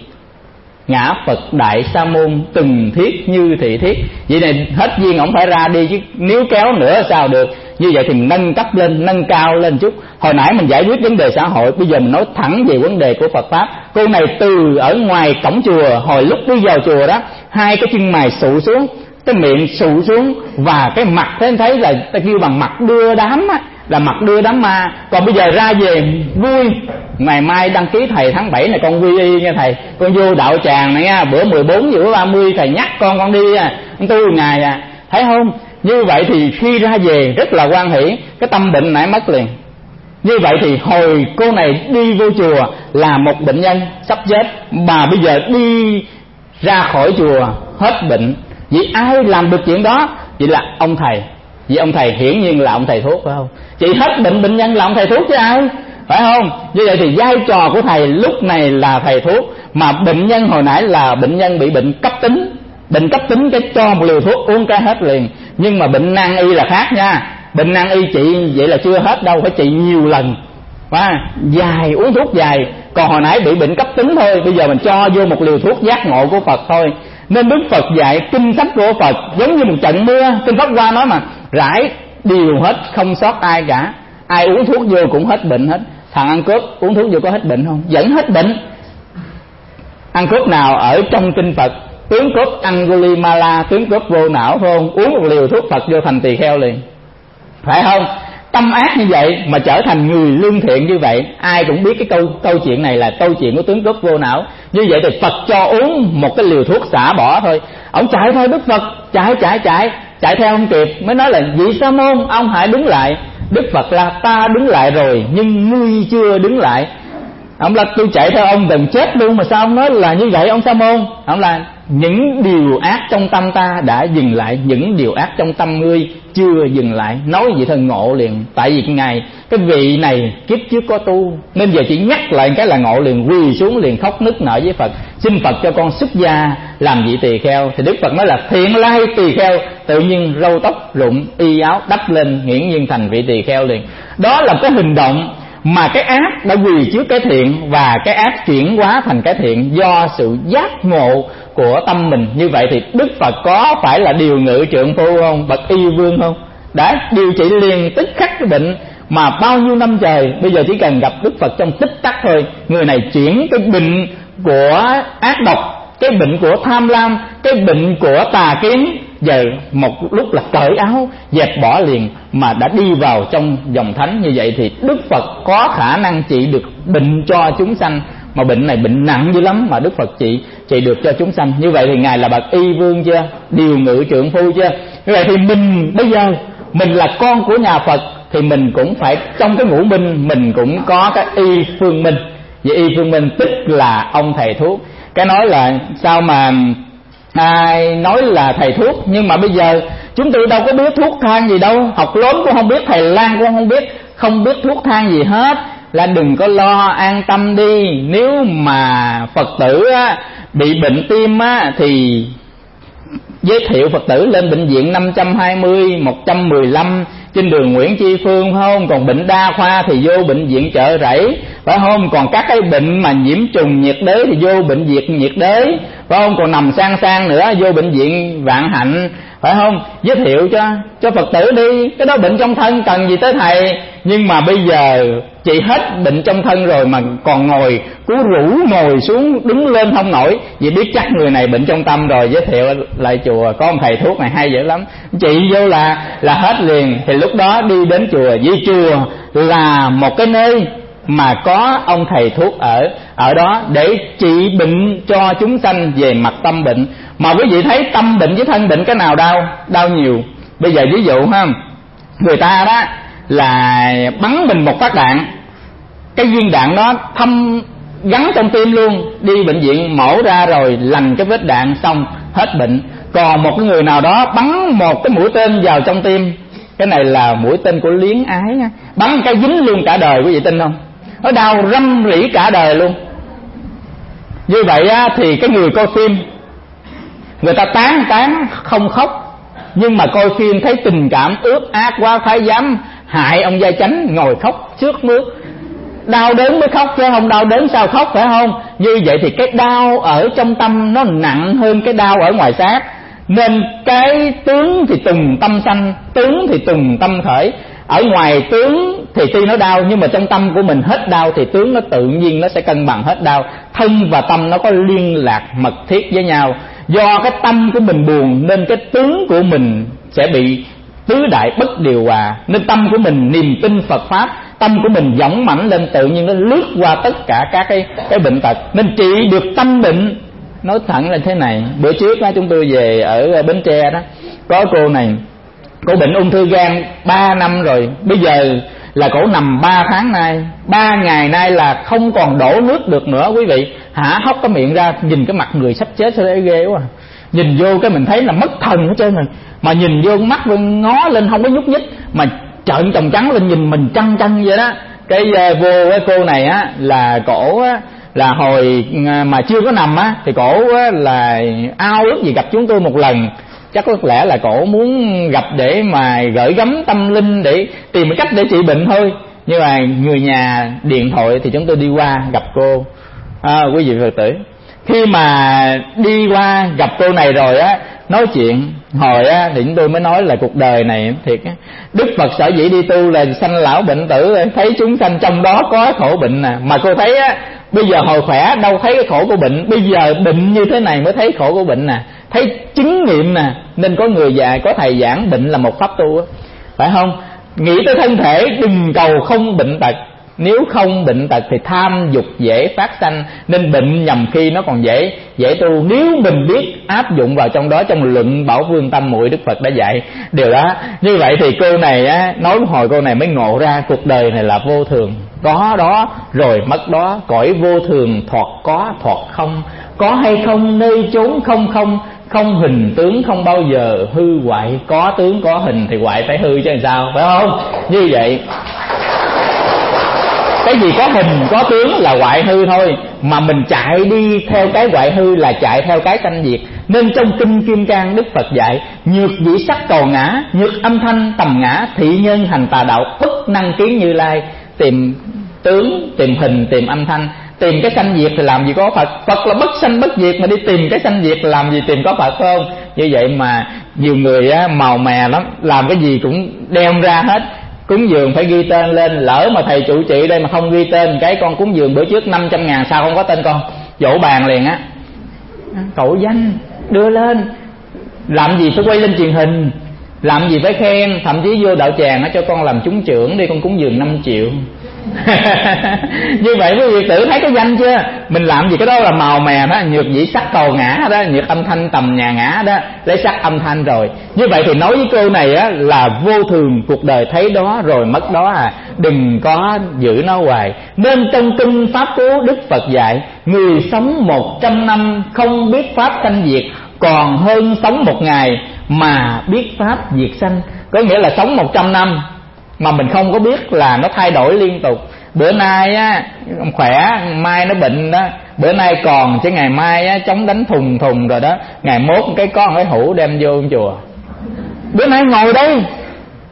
ngã Phật Đại Sa Môn từng thiết như thị thiết. Vậy này hết duyên ổng phải ra đi chứ, nếu kéo nữa sao được. Như vậy thì mình nâng cấp lên, nâng cao lên chút. Hồi nãy mình giải quyết vấn đề xã hội, bây giờ mình nói thẳng về vấn đề của Phật Pháp. Cô này từ ở ngoài cổng chùa, hồi lúc đi vào chùa đó, hai cái chân mày sụ xuống, cái miệng sụ xuống, và cái mặt thế thấy là ta kêu bằng mặt đưa đám á, là mặt đưa đám ma. Còn bây giờ ra về vui, ngày mai đăng ký thầy tháng bảy này con quy y nha thầy, con vô đạo tràng này nha, bữa mười bốn giờ bữa ba mươi thầy nhắc con con đi à, con tu ngày à, thấy không? Như vậy thì khi ra về rất là hoan hỷ, cái tâm bệnh nãy mất liền. Như vậy thì hồi cô này đi vô chùa là một bệnh nhân sắp chết, mà bây giờ đi ra khỏi chùa hết bệnh. Vì ai làm được chuyện đó? Vậy là ông thầy. Vì ông thầy hiển nhiên là ông thầy thuốc, phải không? Chị hết bệnh bệnh nhân là ông thầy thuốc chứ ai, phải không? Như vậy thì vai trò của thầy lúc này là thầy thuốc, mà bệnh nhân hồi nãy là bệnh nhân bị bệnh cấp tính. Bệnh cấp tính cái cho một liều thuốc uống cái hết liền. Nhưng mà bệnh nan y là khác nha. Bệnh nan y trị vậy là chưa hết đâu, phải trị nhiều lần, và dài, uống thuốc dài. Còn hồi nãy bị bệnh cấp tính thôi, bây giờ mình cho vô một liều thuốc giác ngộ của Phật thôi. Nên Đức Phật dạy kinh sách của Phật giống như một trận mưa. Kinh Pháp Hoa nói mà rải đều hết, không sót ai cả. Ai uống thuốc vô cũng hết bệnh hết. Thằng ăn cướp uống thuốc vô có hết bệnh không? Vẫn hết bệnh. Ăn cướp nào ở trong kinh Phật? Tướng cướp Angulimala, tướng cướp vô não, phải không? Uống một liều thuốc Phật vô thành tỳ kheo liền, phải không? Tâm ác như vậy mà trở thành người lương thiện như vậy, ai cũng biết cái câu câu chuyện này là câu chuyện của tướng cướp vô não. Như vậy thì Phật cho uống một cái liều thuốc xả bỏ thôi, ông chạy theo Đức Phật, chạy chạy chạy chạy theo không kịp, mới nói là vị Sa Môn, ông hãy đứng lại. Đức Phật là ta đứng lại rồi nhưng ngươi chưa đứng lại. Ông là tôi chạy theo ông gần chết luôn mà sao ông nói là như vậy ông Sa Môn? Ông là những điều ác trong tâm ta đã dừng lại, những điều ác trong tâm ngươi chưa dừng lại. Nói vậy thôi ngộ liền. Tại vì cái ngày cái vị này kiếp trước có tu, nên giờ chỉ nhắc lại cái là ngộ liền, quỳ xuống liền khóc nức nở với Phật, xin Phật cho con xuất gia làm vị tỳ kheo. Thì Đức Phật nói là thiện lai tỳ kheo, tự nhiên râu tóc rụng, y áo đắp lên, nghiễm nhiên thành vị tỳ kheo liền. Đó là cái hành động mà cái ác đã quỳ trước cái thiện, và cái ác chuyển hóa thành cái thiện do sự giác ngộ của tâm mình. Như vậy thì Đức Phật có phải là điều ngự trượng phu không? Bậc y vương không? Đã điều trị liền tức khắc cái bệnh mà bao nhiêu năm trời. Bây giờ chỉ cần gặp Đức Phật trong tích tắc thôi, người này chuyển cái bệnh của ác độc, cái bệnh của tham lam, cái bệnh của tà kiến, giờ một lúc là cởi áo dẹp bỏ liền, mà đã đi vào trong dòng thánh. Như vậy thì Đức Phật có khả năng trị được bệnh cho chúng sanh, mà bệnh này bệnh nặng dữ lắm mà Đức Phật trị trị được cho chúng sanh. Như vậy thì ngài là bậc y vương chưa? Điều ngự trượng phu chưa? Như vậy thì mình bây giờ mình là con của nhà Phật thì mình cũng phải trong cái ngũ minh mình cũng có cái y phương minh. Vậy y phương minh tức là ông thầy thuốc. Cái nói là sao mà ai nói là thầy thuốc, nhưng mà bây giờ chúng tôi đâu có biết thuốc thang gì đâu, học lớn cũng không biết, thầy lang cũng không biết, không biết thuốc thang gì hết. Là đừng có lo, an tâm đi. Nếu mà Phật tử á, bị bệnh tim á, thì giới thiệu Phật tử lên bệnh viện năm trăm hai mươi, một trăm mười lăm, trên đường Nguyễn Tri Phương, phải không? Còn bệnh đa khoa thì vô bệnh viện Chợ Rẫy, phải không? Còn các cái bệnh mà nhiễm trùng nhiệt đới thì vô bệnh viện nhiệt đới, phải không? Còn nằm sang sang nữa vô bệnh viện Vạn Hạnh, phải không? Giới thiệu cho cho Phật tử đi, cái đó bệnh trong thân cần gì tới thầy. Nhưng mà bây giờ chị hết bệnh trong thân rồi mà còn ngồi cú rũ ngồi xuống đứng lên không nổi, vì biết chắc người này bệnh trong tâm rồi, giới thiệu lại chùa có một thầy thuốc này hay dữ lắm, chị vô là là hết liền. Thì lúc đó đi đến chùa, vì chùa là một cái nơi mà có ông thầy thuốc ở ở đó để trị bệnh cho chúng sanh về mặt tâm bệnh. Mà quý vị thấy tâm bệnh với thân bệnh cái nào đau đau nhiều? Bây giờ ví dụ ha, người ta đó là bắn mình một phát đạn, cái viên đạn đó thâm gắn trong tim luôn, đi bệnh viện mổ ra rồi lành cái vết đạn xong hết bệnh. Còn một cái người nào đó bắn một cái mũi tên vào trong tim, cái này là mũi tên của liếng ái nha, bắn cái dính luôn cả đời, quý vị tin không? Nó đau răm rỉ cả đời luôn. Như vậy á, thì cái người coi phim người ta tán tán không khóc, nhưng mà coi phim thấy tình cảm ướt át quá, thái giám hại ông gia chánh ngồi khóc sướt mướt. Đau đớn mới khóc chứ không đau đớn sao khóc, phải không? Như vậy thì cái đau ở trong tâm nó nặng hơn cái đau ở ngoài xác. Nên cái tướng thì tùng tâm sanh, tướng thì tùng tâm khởi. Ở ngoài tướng thì tuy nó đau, nhưng mà trong tâm của mình hết đau thì tướng nó tự nhiên nó sẽ cân bằng hết đau. Thân và tâm nó có liên lạc mật thiết với nhau. Do cái tâm của mình buồn nên cái tướng của mình sẽ bị tứ đại bất điều hòa. Nên tâm của mình niềm tin Phật Pháp, tâm của mình dõng mãnh lên, tự nhiên nó lướt qua tất cả các cái, cái bệnh tật. Nên trị được tâm bệnh. Nói thẳng là thế này, bữa trước đó, chúng tôi về ở Bến Tre đó, có cô này, cô bệnh ung thư gan ba năm rồi. Bây giờ là cổ nằm ba tháng nay, ba ngày nay là không còn đổ nước được nữa quý vị. Hả hốc cái miệng ra, nhìn cái mặt người sắp chết sao đấy ghê quá. Nhìn vô cái mình thấy là mất thần hết trơn rồi. Mà nhìn vô mắt ngó lên không có nhúc nhích, mà trợn tròng trắng lên nhìn mình trăng trăng vậy đó. Cái vô cái cô này á là cổ á, là hồi mà chưa có nằm á thì cổ á là ao ước gì gặp chúng tôi một lần. Chắc có lẽ là cổ muốn gặp để mà gửi gắm tâm linh, để tìm một cách để trị bệnh thôi. Nhưng mà người nhà điện thoại thì chúng tôi đi qua gặp cô. À, quý vị Phật tử, khi mà đi qua gặp cô này rồi á, nói chuyện hồi á thì chúng tôi mới nói là cuộc đời này thiệt á, Đức Phật sở dĩ đi tu là sanh lão bệnh tử, thấy chúng sanh trong đó có khổ bệnh nè. Mà cô thấy á, bây giờ hồi khỏe đâu thấy cái khổ của bệnh, bây giờ bệnh như thế này mới thấy khổ của bệnh nè, thấy chứng nghiệm nè. Nên có người già, có thầy giảng bệnh là một pháp tu á, phải không? Nghĩ tới thân thể, đừng cầu không bệnh tật. Nếu không bệnh tật thì tham dục dễ phát sanh, nên bệnh nhầm khi nó còn dễ dễ tu. Nếu mình biết áp dụng vào trong đó, trong luận Bảo Vương Tâm Muội Đức Phật đã dạy điều đó. Như vậy thì cô này á, nói hồi cô này mới ngộ ra cuộc đời này là vô thường, có đó rồi mất đó, cõi vô thường thoạt có thoạt không, có hay không nơi chốn không không, không hình tướng không bao giờ hư hoại, có tướng có hình thì hoại phải hư chứ làm sao, phải không? Như vậy cái gì có hình có tướng là hoại hư thôi, mà mình chạy đi theo cái hoại hư là chạy theo cái sanh diệt. Nên trong Kinh Kim Cang Đức Phật dạy: nhược dĩ sắc cầu ngã, nhược âm thanh tầm ngã, thị nhân hành tà đạo, bất năng kiến Như Lai. Tìm tướng, tìm hình, tìm âm thanh, tìm cái sanh diệt thì làm gì có Phật. Phật là bất sanh bất diệt, mà đi tìm cái sanh diệt làm gì tìm có Phật, phải không? Như vậy mà nhiều người á, màu mè lắm, làm cái gì cũng đem ra hết. Cúng dường phải ghi tên lên, lỡ mà thầy trụ trì đây mà không ghi tên, cái con cúng dường bữa trước năm trăm ngàn sao không có tên con, vỗ bàn liền á. Cậu danh đưa lên, làm gì phải quay lên truyền hình, làm gì phải khen, thậm chí vô đạo tràng nó cho con làm chúng trưởng đi, con cúng dường năm triệu. Như vậy quý vị tử thấy cái danh chưa? Mình làm gì cái đó là màu mè đó, nhược dĩ sắc cầu ngã đó, nhược âm thanh tầm nhà ngã đó, lấy sắc âm thanh rồi. Như vậy thì nói với cô này á là vô thường, cuộc đời thấy đó rồi mất đó à, đừng có giữ nó hoài. Nên trong Kinh Pháp Cú Đức Phật dạy: người sống một trăm năm không biết pháp sanh diệt, còn hơn sống một ngày mà biết pháp diệt sanh. Có nghĩa là sống một trăm năm mà mình không có biết là nó thay đổi liên tục. Bữa nay á khỏe, mai nó bệnh đó, bữa nay còn chứ ngày mai á chống đánh thùng thùng rồi đó, ngày mốt cái con cái hũ đem vô chùa. Bữa nay ngồi đây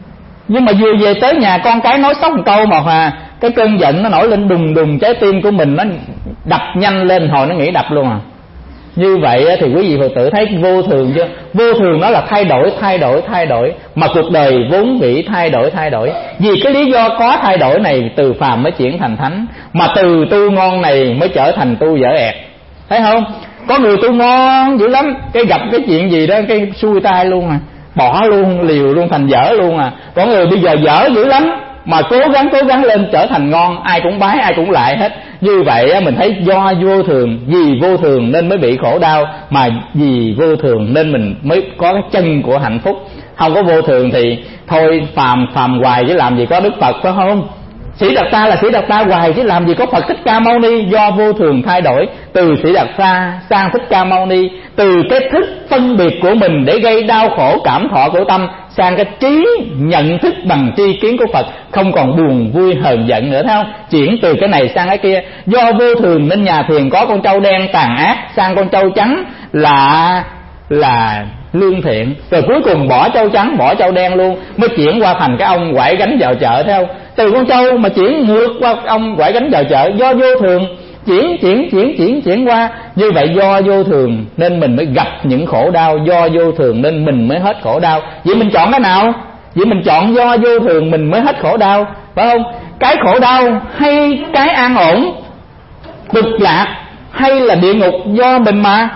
Nhưng mà vừa về tới nhà con cái nói sóc một câu mà à, cái cơn giận nó nổi lên đùng đùng, trái tim của mình nó đập nhanh lên, hồi nó nghĩ đập luôn à. Như vậy thì quý vị Phật tử thấy vô thường chưa? Vô thường nó là thay đổi, thay đổi, thay đổi. Mà cuộc đời vốn bị thay đổi, thay đổi. Vì cái lý do có thay đổi này, từ phàm mới chuyển thành thánh, mà từ tu ngon này mới trở thành tu dở ẹt. Thấy không? Có người tu ngon dữ lắm, cái gặp cái chuyện gì đó cái xuôi tay luôn à, bỏ luôn, liều luôn, thành dở luôn à. Có người bây giờ dở dữ lắm mà cố gắng cố gắng lên trở thành ngon, ai cũng bái, ai cũng lại hết. Như vậy mình thấy do vô thường, vì vô thường nên mới bị khổ đau, mà vì vô thường nên mình mới có cái chân của hạnh phúc. Không có vô thường thì thôi phàm phàm hoài chứ làm gì có Đức Phật, phải không? Sĩ Đạt Ta là Sĩ Đạt Ta hoài chứ làm gì có Phật Thích Ca Mâu Ni. Do vô thường thay đổi, từ Sĩ Đạt Ta sang Thích Ca Mâu Ni, từ cái thức phân biệt của mình để gây đau khổ cảm thọ của tâm sang cái trí nhận thức bằng tri kiến của Phật, không còn buồn vui hờn giận nữa, thấy không? Chuyển từ cái này sang cái kia. Do vô thường nên nhà thiền có con trâu đen tàn ác sang con trâu trắng là là lương thiện, rồi cuối cùng bỏ trâu trắng bỏ trâu đen luôn, mới chuyển qua thành cái ông quải gánh vào chợ, thấy không? Từ con trâu mà chuyển ngược qua ông quải gánh vào chợ, do vô thường chuyển chuyển chuyển chuyển chuyển qua. Như vậy do vô thường nên mình mới gặp những khổ đau, do vô thường nên mình mới hết khổ đau. Vậy mình chọn cái nào? Vậy mình chọn do vô thường mình mới hết khổ đau, phải không? Cái khổ đau hay cái an ổn, cực lạc hay là địa ngục do mình mà.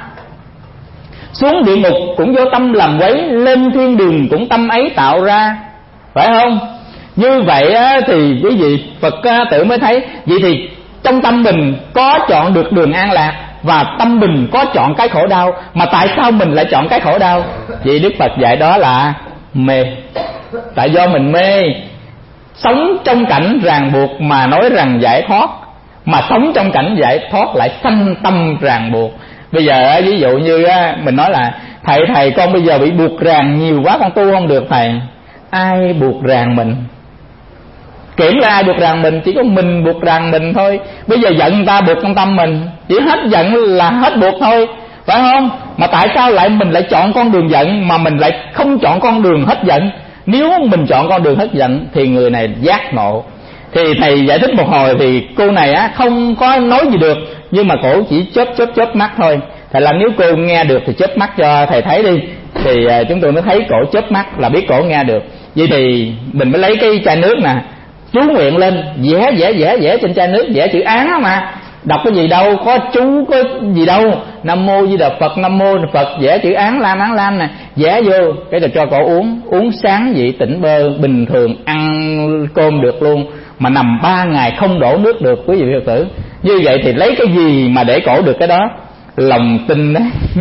Xuống địa ngục cũng do tâm làm quấy, lên thiên đường cũng tâm ấy tạo ra, phải không? Như vậy thì quý vị Phật tử mới thấy. Vậy thì trong tâm mình có chọn được đường an lạc, và tâm mình có chọn cái khổ đau. Mà tại sao mình lại chọn cái khổ đau? Vì Đức Phật dạy đó là mê. Tại do mình mê, sống trong cảnh ràng buộc mà nói rằng giải thoát, mà sống trong cảnh giải thoát lại sanh tâm ràng buộc. Bây giờ ví dụ như mình nói là thầy thầy con bây giờ bị buộc ràng nhiều quá, con tu không được thầy. Ai buộc ràng mình? Kiểm ra ai buộc ràng mình? Chỉ có mình buộc ràng mình thôi. Bây giờ giận người ta buộc con tâm mình, chỉ hết giận là hết buộc thôi, phải không? Mà tại sao lại mình lại chọn con đường giận mà mình lại không chọn con đường hết giận? Nếu mình chọn con đường hết giận thì người này giác ngộ. Thì thầy giải thích một hồi thì cô này á không có nói gì được, nhưng mà cổ chỉ chớp chớp chớp mắt thôi. Thầy làm nếu cô nghe được thì chớp mắt cho thầy thấy đi. Thì chúng tôi mới thấy cổ chớp mắt là biết cổ nghe được. Vậy thì mình mới lấy cái chai nước nè, chú nguyện lên, vẽ vẽ vẽ vẽ trên chai nước, vẽ chữ án đó mà. Đọc cái gì đâu, có chú có gì đâu. Nam mô Di Đà Phật, Nam mô Phật, vẽ chữ án lam án lam nè, vẽ vô cái rồi cho cổ uống. Uống sáng vậy tỉnh bơ, bình thường ăn cơm được luôn, mà nằm ba ngày không đổ nước được, quý vị Phật tử. Như vậy thì lấy cái gì mà để cổ được cái đó? Lòng tin đó.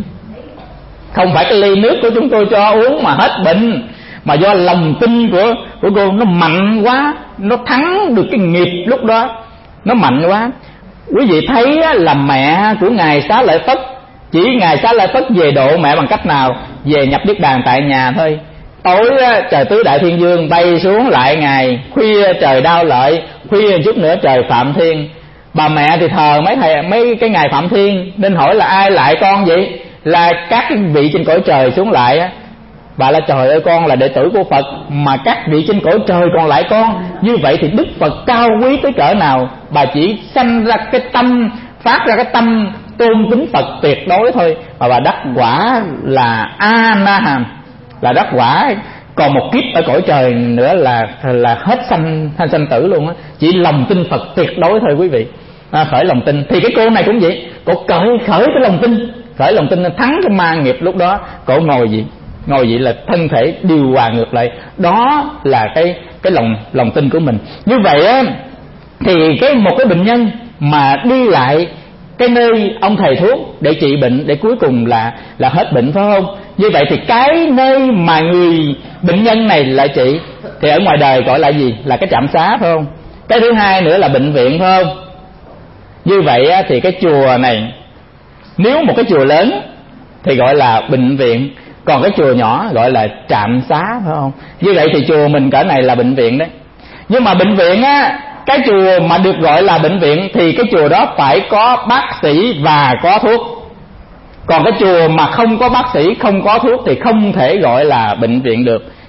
Không phải cái ly nước của chúng tôi cho uống mà hết bệnh, mà do lòng tin của của cô nó mạnh quá, nó thắng được cái nghiệp lúc đó, nó mạnh quá. Quý vị thấy là mẹ của ngài Xá Lợi Phất, chỉ ngài Xá Lợi Phất về độ mẹ bằng cách nào? Về nhập niết bàn tại nhà thôi. Tối trời tứ đại thiên vương bay xuống lại ngài, khuya trời đao lợi, khuya chút nữa trời phạm thiên. Bà mẹ thì thờ mấy thầy mấy cái ngài phạm thiên, nên hỏi là ai lại con vậy? Là các vị trên cõi trời xuống lại á. Bà là trời ơi, con là đệ tử của Phật mà các vị trên cõi trời còn lại con. Như vậy thì Đức Phật cao quý tới cỡ nào? Bà chỉ sanh ra cái tâm, phát ra cái tâm tôn kính Phật tuyệt đối thôi, mà bà đắc quả là A-na-hàm, là đắc quả. Còn một kiếp ở cõi trời nữa là là hết sanh sanh sanh tử luôn á. Chỉ lòng tin Phật tuyệt đối thôi quý vị. À, khởi lòng tin. Thì cái cô này cũng vậy, cô khởi khởi cái lòng tin, khởi lòng tin thắng cái ma nghiệp. Lúc đó cô ngồi gì? Ngồi vậy là thân thể điều hòa ngược lại. Đó là cái cái lòng lòng tin của mình. Như vậy á thì cái một cái bệnh nhân mà đi lại cái nơi ông thầy thuốc để trị bệnh, để cuối cùng là là hết bệnh, phải không? Như vậy thì cái nơi mà người bệnh nhân này lại trị thì ở ngoài đời gọi là gì? Là cái trạm xá, phải không? Cái thứ hai nữa là bệnh viện, phải không? Như vậy á, thì cái chùa này, nếu một cái chùa lớn thì gọi là bệnh viện, còn cái chùa nhỏ gọi là trạm xá, phải không? Như vậy thì chùa mình cỡ này là bệnh viện đấy. Nhưng mà bệnh viện á, cái chùa mà được gọi là bệnh viện thì cái chùa đó phải có bác sĩ và có thuốc. Còn cái chùa mà không có bác sĩ, không có thuốc thì không thể gọi là bệnh viện được.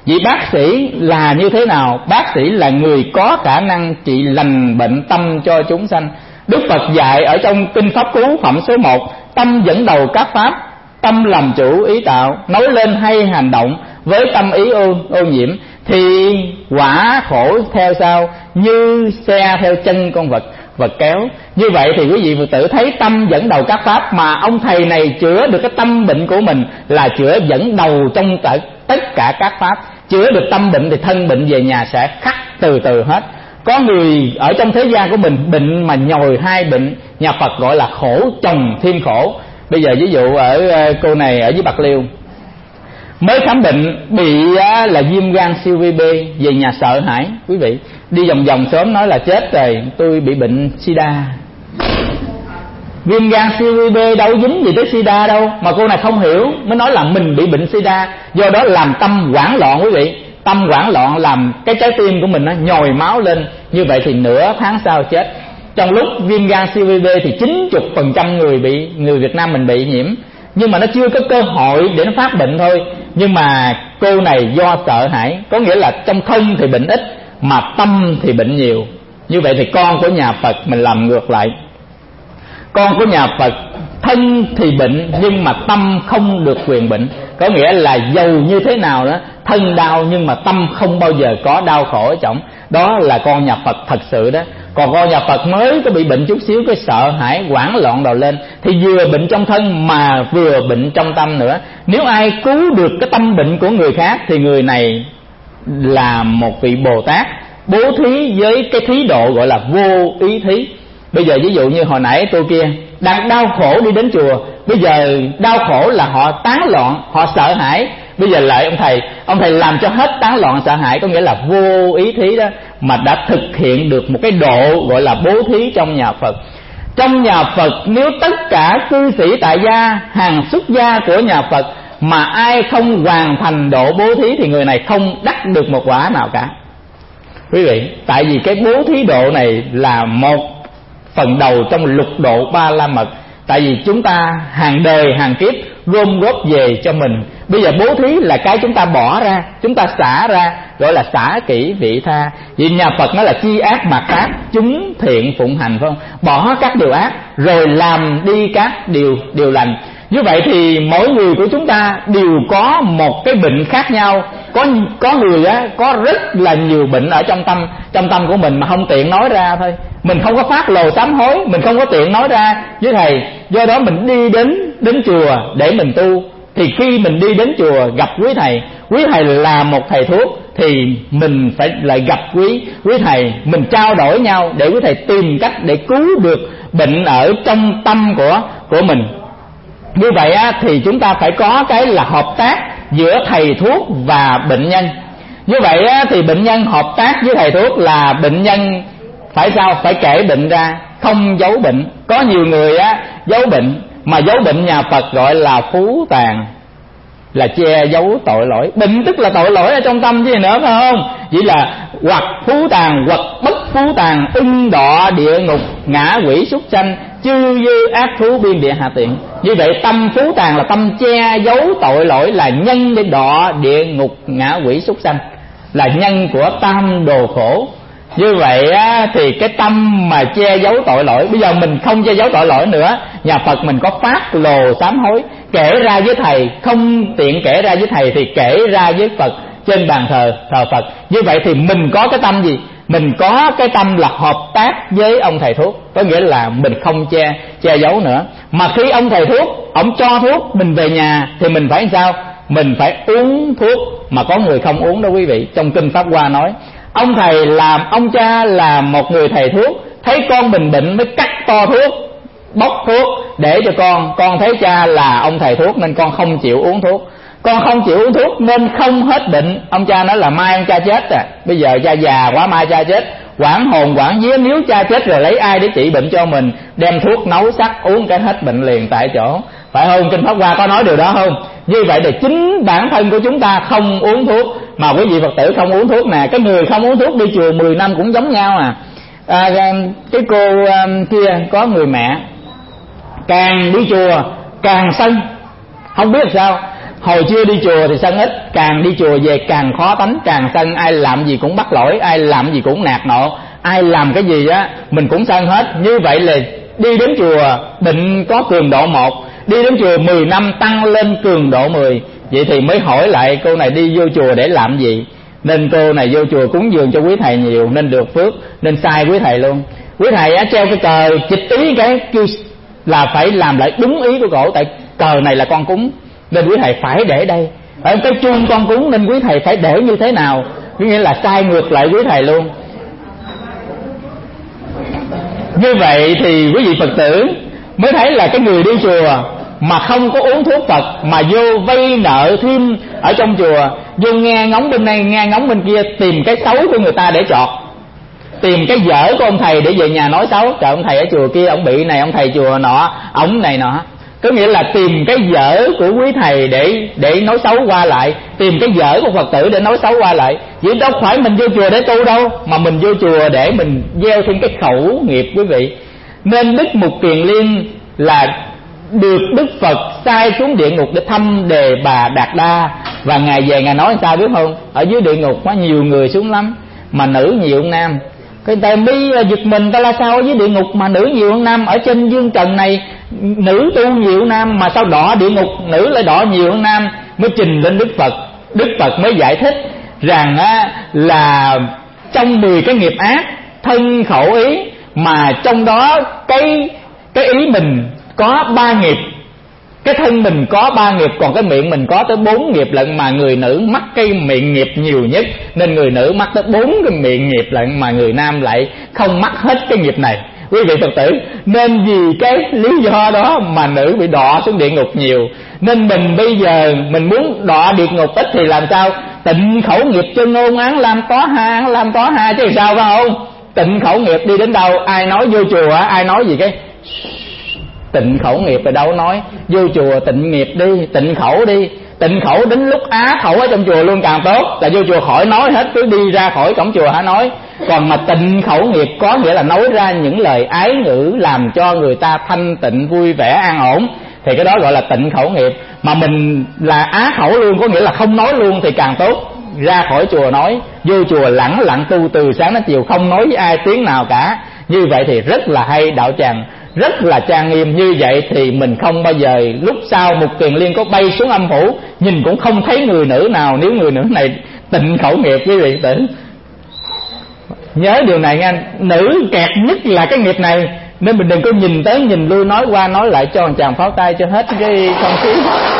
Vị bác sĩ là như thế nào? Bác sĩ là người có khả năng trị lành bệnh tâm cho chúng sanh. Đức Phật dạy ở trong Kinh Pháp Cú phẩm số một: tâm dẫn đầu các pháp, tâm làm chủ ý tạo, nói lên hay hành động với tâm ý ô, ô nhiễm thì quả khổ theo sau, như xe theo chân con vật vật kéo. Như vậy thì quý vị Phật tử thấy tâm dẫn đầu các pháp, mà ông thầy này chữa được cái tâm bệnh của mình là chữa dẫn đầu trong tất, tất cả các pháp. Chữa được tâm bệnh thì thân bệnh về nhà sẽ khắc từ từ hết. Có người ở trong thế gian của mình bệnh mà nhồi hai bệnh, nhà Phật gọi là khổ chồng thêm khổ. Bây giờ ví dụ ở cô này ở dưới Bạc Liêu mới khám bệnh bị là viêm gan siêu vi bê, về nhà sợ hãi. Quý vị đi vòng vòng sớm nói là chết rồi, tôi bị bệnh sida. Viêm gan siêu vi bê đâu dính gì tới sida đâu, mà cô này không hiểu mới nói là mình bị bệnh sida. Do đó làm tâm hoảng loạn quý vị, tâm hoảng loạn làm cái trái tim của mình nó nhồi máu lên. Như vậy thì nửa tháng sau chết. Trong lúc viêm gan siêu vi bê thì chín mươi phần trăm người bị người Việt Nam mình bị nhiễm, nhưng mà nó chưa có cơ hội để nó phát bệnh thôi. Nhưng mà cô này do sợ hãi, có nghĩa là trong thân thì bệnh ít mà tâm thì bệnh nhiều. Như vậy thì con của nhà Phật mình làm ngược lại. Con của nhà Phật thân thì bệnh nhưng mà tâm không được quyền bệnh. Có nghĩa là dầu như thế nào đó, thân đau nhưng mà tâm không bao giờ có đau khổ ở trọng. Đó là con nhà Phật thật sự đó. Còn con nhà Phật mới có bị bệnh chút xíu, cái sợ hãi hoảng loạn đầu lên thì vừa bệnh trong thân mà vừa bệnh trong tâm nữa. Nếu ai cứu được cái tâm bệnh của người khác thì người này là một vị Bồ Tát bố thí với cái thí độ gọi là vô ý thí. Bây giờ ví dụ như hồi nãy tôi kia đang đau khổ đi đến chùa, bây giờ đau khổ là họ tán loạn, họ sợ hãi. Bây giờ lại ông thầy ông thầy làm cho hết tán loạn sợ hãi, có nghĩa là vô ý thí đó, mà đã thực hiện được một cái độ gọi là bố thí trong nhà Phật. Trong nhà Phật nếu tất cả cư sĩ tại gia, hàng xuất gia của nhà Phật mà ai không hoàn thành độ bố thí thì người này không đắc được một quả nào cả. Quý vị, tại vì cái bố thí độ này là một phần đầu trong lục độ ba la mật. Tại vì chúng ta hàng đời hàng kiếp gom góp về cho mình. Bây giờ bố thí là cái chúng ta bỏ ra, chúng ta xả ra, gọi là xả kỹ vị tha. Vì nhà Phật nói là chi ác mặc ác, chúng thiện phụng hành, phải không? Bỏ các điều ác rồi làm đi các điều điều lành. Như vậy thì mỗi người của chúng ta đều có một cái bệnh khác nhau. Có có người á có rất là nhiều bệnh ở trong tâm trong tâm của mình mà không tiện nói ra thôi. Mình không có phát lồ sám hối, mình không có tiện nói ra với thầy. Do đó mình đi đến đến chùa để mình tu. Thì khi mình đi đến chùa gặp quý thầy, quý thầy là một thầy thuốc, thì mình phải lại gặp quý quý thầy, mình trao đổi nhau để quý thầy tìm cách để cứu được bệnh ở trong tâm của của mình. Như vậy á, thì chúng ta phải có cái là hợp tác giữa thầy thuốc và bệnh nhân. Như vậy á, thì bệnh nhân hợp tác với thầy thuốc là bệnh nhân phải sao? Phải kể bệnh ra, không giấu bệnh. Có nhiều người á giấu bệnh, mà giấu bệnh nhà Phật gọi là phú tàn, là che giấu tội lỗi. Bệnh tức là tội lỗi ở trong tâm chứ gì nữa, phải không? Chỉ là hoặc phú tàn hoặc bất phú tàn, ưng đọa địa ngục, ngã quỷ súc sanh, chư dư ác thú biên địa hạ tiện. Như vậy tâm phú tàn là tâm che giấu tội lỗi, là nhân để đọa địa ngục ngã quỷ súc sanh, là nhân của tam đồ khổ. Như vậy á, thì cái tâm mà che giấu tội lỗi, bây giờ mình không che giấu tội lỗi nữa, nhà Phật mình có phát lồ sám hối, kể ra với thầy, không tiện kể ra với thầy thì kể ra với Phật trên bàn thờ thờ Phật. Như vậy thì mình có cái tâm gì? Mình có cái tâm là hợp tác với ông thầy thuốc, có nghĩa là mình không che che giấu nữa. Mà khi ông thầy thuốc ông cho thuốc mình về nhà thì mình phải sao? Mình phải uống thuốc, mà có người không uống đâu quý vị. Trong Kinh Pháp Hoa nói, ông thầy làm ông cha là một người thầy thuốc, thấy con mình bệnh mới cắt to thuốc, bóc thuốc để cho con. Con thấy cha là ông thầy thuốc nên con không chịu uống thuốc. Con không chịu uống thuốc nên không hết bệnh. Ông cha nói là mai ông cha chết à, bây giờ cha già quá mai cha chết, quảng hồn quảng vía, nếu cha chết rồi lấy ai để trị bệnh cho mình? Đem thuốc nấu sắc uống cái hết bệnh liền tại chỗ, phải không? Kinh Pháp Hoa có nói điều đó không? Như vậy thì chính bản thân của chúng ta không uống thuốc. Mà quý vị Phật tử không uống thuốc nè, cái người không uống thuốc đi chùa mười năm cũng giống nhau à. à cái cô um, kia có người mẹ càng đi chùa càng sân, không biết sao. Hồi chưa đi chùa thì sân ít, càng đi chùa về càng khó tánh, càng sân. Ai làm gì cũng bắt lỗi, ai làm gì cũng nạt nộ, ai làm cái gì á mình cũng sân hết. Như vậy là đi đến chùa định có cường độ một, đi đến chùa mười năm tăng lên cường độ mười. Vậy thì mới hỏi lại cô này đi vô chùa để làm gì? Nên cô này vô chùa cúng dường cho quý thầy nhiều nên được phước, nên sai quý thầy luôn. Quý thầy á treo cái cờ chịch ý cái kêu là phải làm lại đúng ý của cổ, tại cờ này là con cúng nên quý thầy phải để đây. Ở cái chuông con cúng nên quý thầy phải để như thế nào, nghĩa là sai ngược lại quý thầy luôn. Như vậy thì quý vị Phật tử mới thấy là cái người đi chùa mà không có uống thuốc Phật mà vô vay nợ thêm ở trong chùa, vô nghe ngóng bên này nghe ngóng bên kia, tìm cái xấu của người ta để chọt, tìm cái dở của ông thầy để về nhà nói xấu. Trời, ông thầy ở chùa kia ông bị này, ông thầy chùa nọ ổng này nọ. Có nghĩa là tìm cái dở của quý thầy để để nói xấu qua lại, tìm cái dở của Phật tử để nói xấu qua lại. Vậy đâu phải mình vô chùa để tu đâu, mà mình vô chùa để mình gieo thêm cái khẩu nghiệp quý vị. Nên Đức Mục Kiền Liên là được Đức Phật sai xuống địa ngục để thăm Đề Bà Đạt Đa. Và Ngài về Ngài nói sao biết không? Ở dưới địa ngục có nhiều người xuống lắm, mà nữ nhiều hơn nam. Cái ta mới giật mình, ta là sao ở dưới địa ngục mà nữ nhiều hơn nam? Ở trên dương trần này nữ tu nhiều hơn nam, mà sao đọa địa ngục nữ lại đọa nhiều hơn nam? Mới trình lên Đức Phật. Đức Phật mới giải thích rằng á, là trong mười cái nghiệp ác thân khẩu ý, mà trong đó cái cái ý mình có ba nghiệp, cái thân mình có ba nghiệp, còn cái miệng mình có tới bốn nghiệp lận. Mà người nữ mắc cái miệng nghiệp nhiều nhất, nên người nữ mắc tới bốn cái miệng nghiệp lận, mà người nam lại không mắc hết cái nghiệp này, quý vị Phật tử. Nên vì cái lý do đó mà nữ bị đọa xuống địa ngục nhiều. Nên mình bây giờ mình muốn đọa địa ngục ít thì làm sao? Tịnh khẩu nghiệp cho ngôn án làm tó ha, làm tó ha chứ sao phải không? Tịnh khẩu nghiệp đi đến đâu, ai nói vô chùa, ai nói gì cái tịnh khẩu nghiệp rồi đâu nói. Vô chùa tịnh nghiệp đi, tịnh khẩu đi. Tịnh khẩu đến lúc á khẩu ở trong chùa luôn càng tốt, là vô chùa khỏi nói hết, cứ đi ra khỏi cổng chùa hả nói. Còn mà tịnh khẩu nghiệp có nghĩa là nói ra những lời ái ngữ làm cho người ta thanh tịnh vui vẻ an ổn, thì cái đó gọi là tịnh khẩu nghiệp. Mà mình là á khẩu luôn, có nghĩa là không nói luôn thì càng tốt. Ra khỏi chùa nói, vô chùa lẳng lặng tu từ sáng đến chiều, không nói với ai tiếng nào cả. Như vậy thì rất là hay, đạo tràng rất là trang nghiêm. Như vậy thì mình không bao giờ lúc sau Mục Kiền Liên có bay xuống âm phủ, nhìn cũng không thấy người nữ nào, nếu người nữ này tịnh khẩu nghiệp, quý vị tử nhớ điều này nha. Nữ kẹt nhất là cái nghiệp này, nên mình đừng có nhìn tới nhìn lui, nói qua nói lại cho một chàng pháo tay cho hết cái không khí.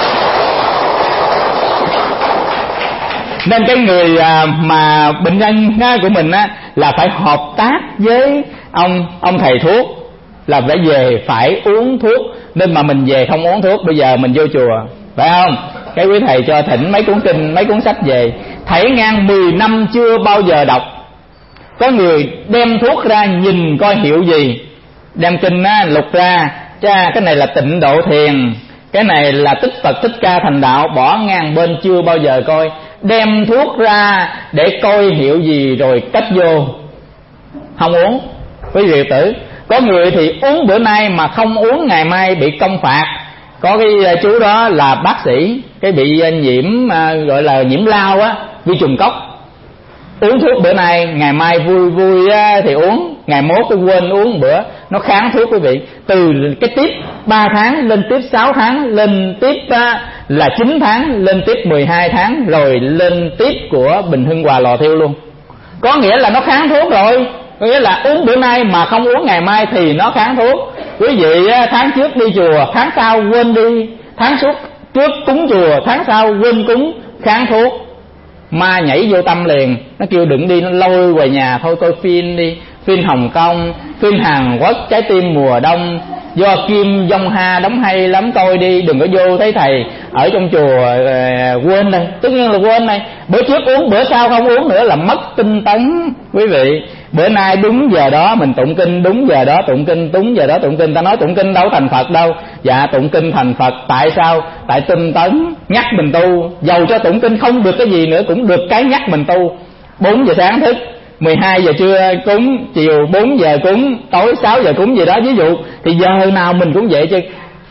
Nên cái người mà bệnh nhân của mình á, là phải hợp tác với ông ông thầy thuốc, là phải về phải uống thuốc. Nên mà mình về không uống thuốc, bây giờ mình vô chùa phải không, cái quý thầy cho thỉnh mấy cuốn kinh mấy cuốn sách về, thảy ngang mười năm chưa bao giờ đọc. Có người đem thuốc ra nhìn coi hiệu gì, đem kinh á, lục ra, cha cái này là Tịnh Độ Thiền, cái này là Tích Phật Thích Ca Thành Đạo, bỏ ngang bên chưa bao giờ coi. Đem thuốc ra để coi hiệu gì rồi cất vô, không uống, quý vị tử. Có người thì uống bữa nay mà không uống ngày mai bị công phạt. Có cái chú đó là bác sĩ, cái bị nhiễm gọi là nhiễm lao á, vi trùng cốc. Uống thuốc bữa nay, ngày mai vui vui thì uống, ngày mốt tôi quên uống bữa, nó kháng thuốc quý vị. Từ cái tiếp ba tháng lên tiếp sáu tháng, lên tiếp là chín tháng, lên tiếp mười hai tháng, rồi lên tiếp của Bình Hưng Hòa Lò Thiêu luôn. Có nghĩa là nó kháng thuốc rồi. Có nghĩa là uống bữa nay mà không uống ngày mai thì nó kháng thuốc. Quý vị tháng trước đi chùa, tháng sau quên đi. Tháng suốt trước cúng chùa, tháng sau quên cúng, kháng thuốc. Ma nhảy vô tâm liền, nó kêu đừng đi, nó lôi về nhà thôi coi phim đi. Phim Hồng Kông, phim Hàn Quốc Trái Tim Mùa Đông, do Kim Jong Ha đóng hay lắm, coi đi, đừng có vô thấy thầy ở trong chùa uh, quên đây, tất nhiên là quên đây. Bữa trước uống, bữa sau không uống nữa là mất tinh tấn quý vị. Bữa nay đúng giờ đó mình tụng kinh, đúng giờ đó tụng kinh, đúng giờ đó tụng kinh. Ta nói tụng kinh đâu thành Phật đâu. Dạ tụng kinh thành Phật. Tại sao? Tại tinh tấn nhắc mình tu. Dầu cho tụng kinh không được cái gì nữa cũng được cái nhắc mình tu. Bốn giờ sáng thức, mười hai giờ trưa cúng, chiều bốn giờ cúng, tối sáu giờ cúng gì đó ví dụ. Thì giờ nào mình cũng vậy chứ.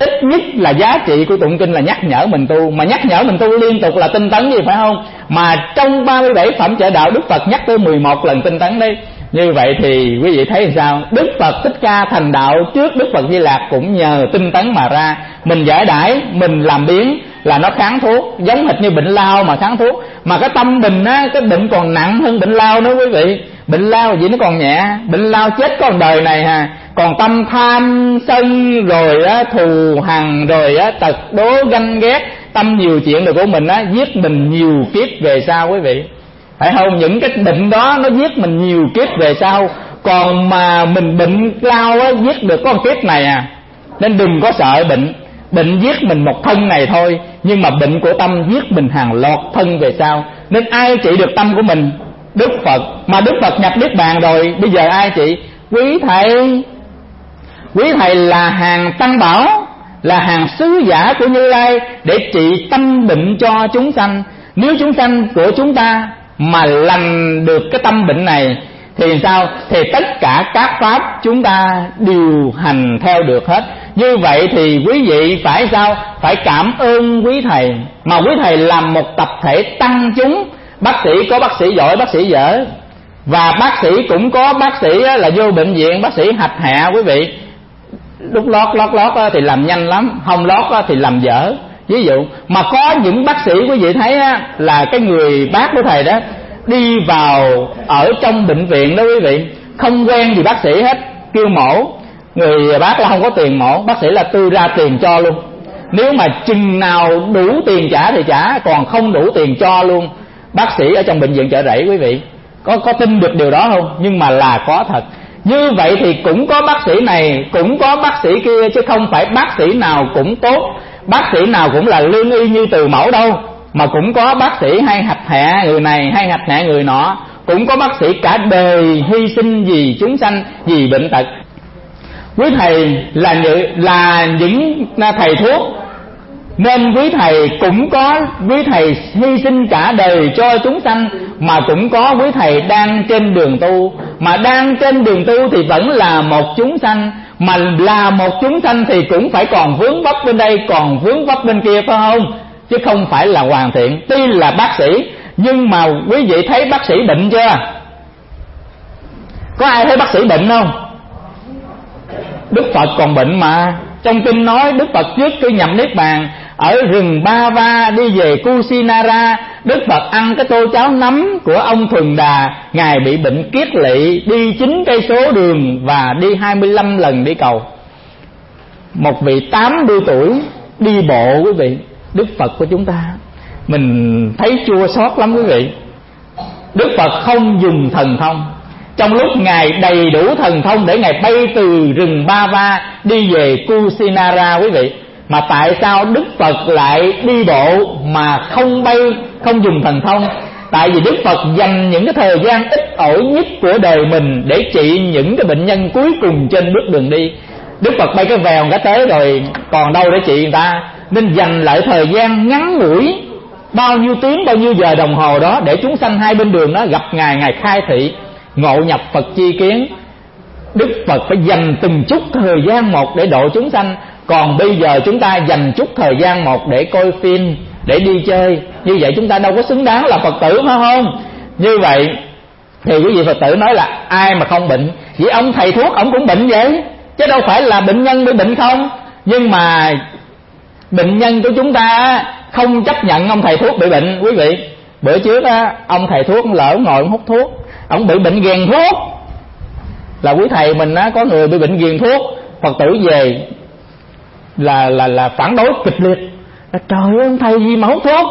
ít nhất là giá trị của tụng kinh là nhắc nhở mình tu, mà nhắc nhở mình tu liên tục là tinh tấn gì, phải không? Mà trong ba mươi bảy phẩm trợ đạo Đức Phật nhắc tới mười một lần tinh tấn đấy. Như vậy thì quý vị thấy sao? Đức Phật Thích Ca thành đạo trước Đức Phật Di Lạc cũng nhờ tinh tấn mà ra. Mình giải đãi, mình làm biến là nó kháng thuốc, giống hệt như bệnh lao mà kháng thuốc. Mà cái tâm mình á, cái bệnh còn nặng hơn bệnh lao nữa quý vị. Bệnh lao gì nó còn nhẹ, bệnh lao chết con đời này ha. Còn tâm tham sân rồi á, thù hằn rồi á, tật đố ganh ghét, tâm nhiều chuyện rồi của mình á, giết mình nhiều kiếp về sau quý vị, phải không? Những cái bệnh đó nó giết mình nhiều kiếp về sau. Còn mà mình bệnh lao á, giết được có một kiếp này à. Nên đừng có sợ bệnh. Bệnh giết mình một thân này thôi, nhưng mà bệnh của tâm giết mình hàng loạt thân về sau. Nên ai trị được tâm của mình? Đức Phật. Mà Đức Phật nhập Niết Bàn rồi, bây giờ ai trị? Quý thầy. Quý thầy là hàng tăng bảo, là hàng sứ giả của Như Lai để trị tâm bệnh cho chúng sanh. Nếu chúng sanh của chúng ta mà lành được cái tâm bệnh này thì sao? Thì tất cả các pháp chúng ta điều hành theo được hết. Như vậy thì quý vị phải sao? Phải cảm ơn quý thầy. Mà quý thầy làm một tập thể tăng chúng. Bác sĩ có bác sĩ giỏi, bác sĩ dở, và bác sĩ cũng có bác sĩ là vô bệnh viện, bác sĩ hạch hạ quý vị. Lúc lót lót lót thì làm nhanh lắm, không lót thì làm dở. Ví dụ mà có những bác sĩ quý vị thấy á, là cái người bác của thầy đó đi vào ở trong bệnh viện đó quý vị, không quen gì bác sĩ hết, kêu mổ, người bác là không có tiền mổ, bác sĩ là tư ra tiền cho luôn. Nếu mà chừng nào đủ tiền trả thì trả, còn không đủ tiền cho luôn. Bác sĩ ở trong bệnh viện Chợ Rẫy quý vị, có có tin được điều đó không? Nhưng mà là có thật. Như vậy thì cũng có bác sĩ này, cũng có bác sĩ kia, chứ không phải bác sĩ nào cũng tốt, bác sĩ nào cũng là lương y như từ mẫu đâu. Mà cũng có bác sĩ hay hạch hạ người này, hay hạch hạ người nọ. Cũng có bác sĩ cả đời hy sinh vì chúng sanh, vì bệnh tật. Quý thầy là những, là những thầy thuốc, nên quý thầy cũng có, quý thầy hy sinh cả đời cho chúng sanh. Mà cũng có quý thầy đang trên đường tu. Mà đang trên đường tu thì vẫn là một chúng sanh. Mà là một chúng sanh thì cũng phải còn vướng vấp bên đây, còn vướng vấp bên kia, phải không? Chứ không phải là hoàn thiện. Tuy là bác sĩ, nhưng mà quý vị thấy bác sĩ bệnh chưa? Có ai thấy bác sĩ bệnh không? Đức Phật còn bệnh mà. Trong kinh nói Đức Phật trước khi nhập Niết Bàn, ở rừng Ba Va đi về Kusinara, Đức Phật ăn cái tô cháo nấm của ông Thuần Đà. Ngài bị bệnh kiết lỵ, đi chín cây số đường và đi hai mươi lăm lần đi cầu. Một vị tám mươi tuổi đi bộ quý vị. Đức Phật của chúng ta mình thấy chua xót lắm quý vị. Đức Phật không dùng thần thông. Trong lúc Ngài đầy đủ thần thông để Ngài bay từ rừng Ba Va đi về Kusinara quý vị, mà tại sao Đức Phật lại đi bộ mà không bay, không dùng thần thông? Tại vì Đức Phật dành những cái thời gian ít ỏi nhất của đời mình để trị những cái bệnh nhân cuối cùng trên bước đường đi. Đức Phật bay cái vèo cái tới rồi còn đâu để trị người ta, nên dành lại thời gian ngắn ngủi, bao nhiêu tiếng bao nhiêu giờ đồng hồ đó, để chúng sanh hai bên đường đó gặp Ngài, Ngài khai thị ngộ nhập Phật chi kiến. Đức Phật phải dành từng chút thời gian một để độ chúng sanh. Còn bây giờ chúng ta dành chút thời gian một để coi phim, để đi chơi. Như vậy chúng ta đâu có xứng đáng là Phật tử, phải không? Như vậy thì quý vị Phật tử nói là ai mà không bệnh? Vì ông thầy thuốc ông cũng bệnh vậy, chứ đâu phải là bệnh nhân bị bệnh không. Nhưng mà bệnh nhân của chúng ta không chấp nhận ông thầy thuốc bị bệnh quý vị. Bữa trước á, ông thầy thuốc lỡ ngồi hút thuốc, ông bị bệnh ghiền thuốc. Là quý thầy mình á, có người bị bệnh ghiền thuốc, Phật tử về là là là phản đối kịch liệt. Là trời ơi, ông thầy gì mà hút thuốc?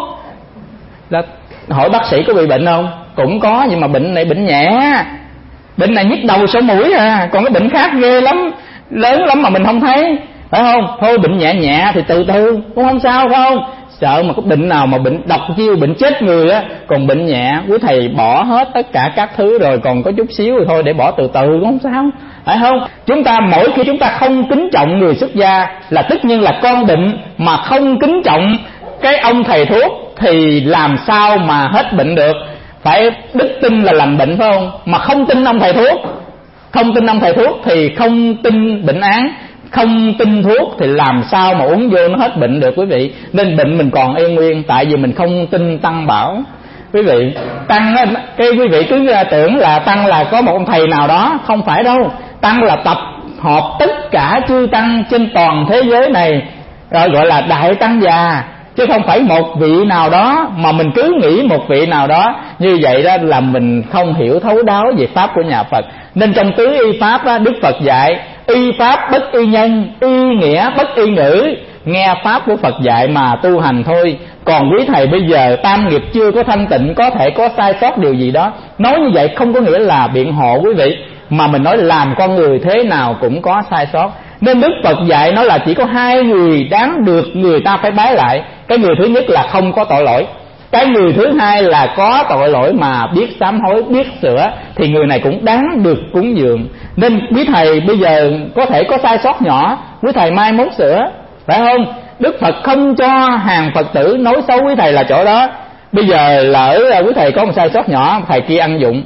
Là hỏi bác sĩ có bị bệnh không? Cũng có, nhưng mà bệnh này bệnh nhẹ, bệnh này nhức đầu sổ mũi à, còn cái bệnh khác ghê lắm, lớn lắm mà mình không thấy, phải không? Thôi bệnh nhẹ nhẹ thì từ từ cũng không sao, phải không? Sợ mà có bệnh nào mà bệnh độc chiêu, bệnh chết người á, còn bệnh nhẹ quý thầy bỏ hết tất cả các thứ rồi, còn có chút xíu rồi thôi, để bỏ từ từ cũng không sao, phải không? Chúng ta mỗi khi chúng ta không kính trọng người xuất gia là tất nhiên là con bệnh, mà không kính trọng cái ông thầy thuốc thì làm sao mà hết bệnh được? Phải đức tin là lành bệnh, phải không? Mà không tin ông thầy thuốc, không tin ông thầy thuốc thì không tin bệnh án. không tin thuốc thì làm sao mà uống vô nó hết bệnh được quý vị. Nên bệnh mình còn yên nguyên, tại vì mình không tin Tăng bảo. Quý vị, Tăng cái quý vị cứ tưởng là Tăng là có một ông thầy nào đó, không phải đâu. Tăng là tập hợp tất cả chư Tăng trên toàn thế giới này, rồi gọi là Đại Tăng già, chứ không phải một vị nào đó. Mà mình cứ nghĩ một vị nào đó, như vậy đó là mình không hiểu thấu đáo về pháp của nhà Phật. Nên trong tứ y pháp đó, Đức Phật dạy y pháp bất y nhân, y nghĩa bất y ngữ. Nghe pháp của Phật dạy mà tu hành thôi. Còn quý thầy bây giờ tam nghiệp chưa có thanh tịnh, có thể có sai sót điều gì đó. Nói như vậy không có nghĩa là biện hộ quý vị, mà mình nói làm con người thế nào cũng có sai sót. Nên Đức Phật dạy nó là chỉ có hai người đáng được người ta phải bái lại. Cái người thứ nhất là không có tội lỗi, cái người thứ hai là có tội lỗi mà biết sám hối, biết sửa, thì người này cũng đáng được cúng dường. Nên quý thầy bây giờ có thể có sai sót nhỏ, quý thầy mai mốt sửa, phải không? Đức Phật không cho hàng Phật tử nói xấu quý thầy là chỗ đó. Bây giờ lỡ quý thầy có một sai sót nhỏ, thầy kia ăn dụng,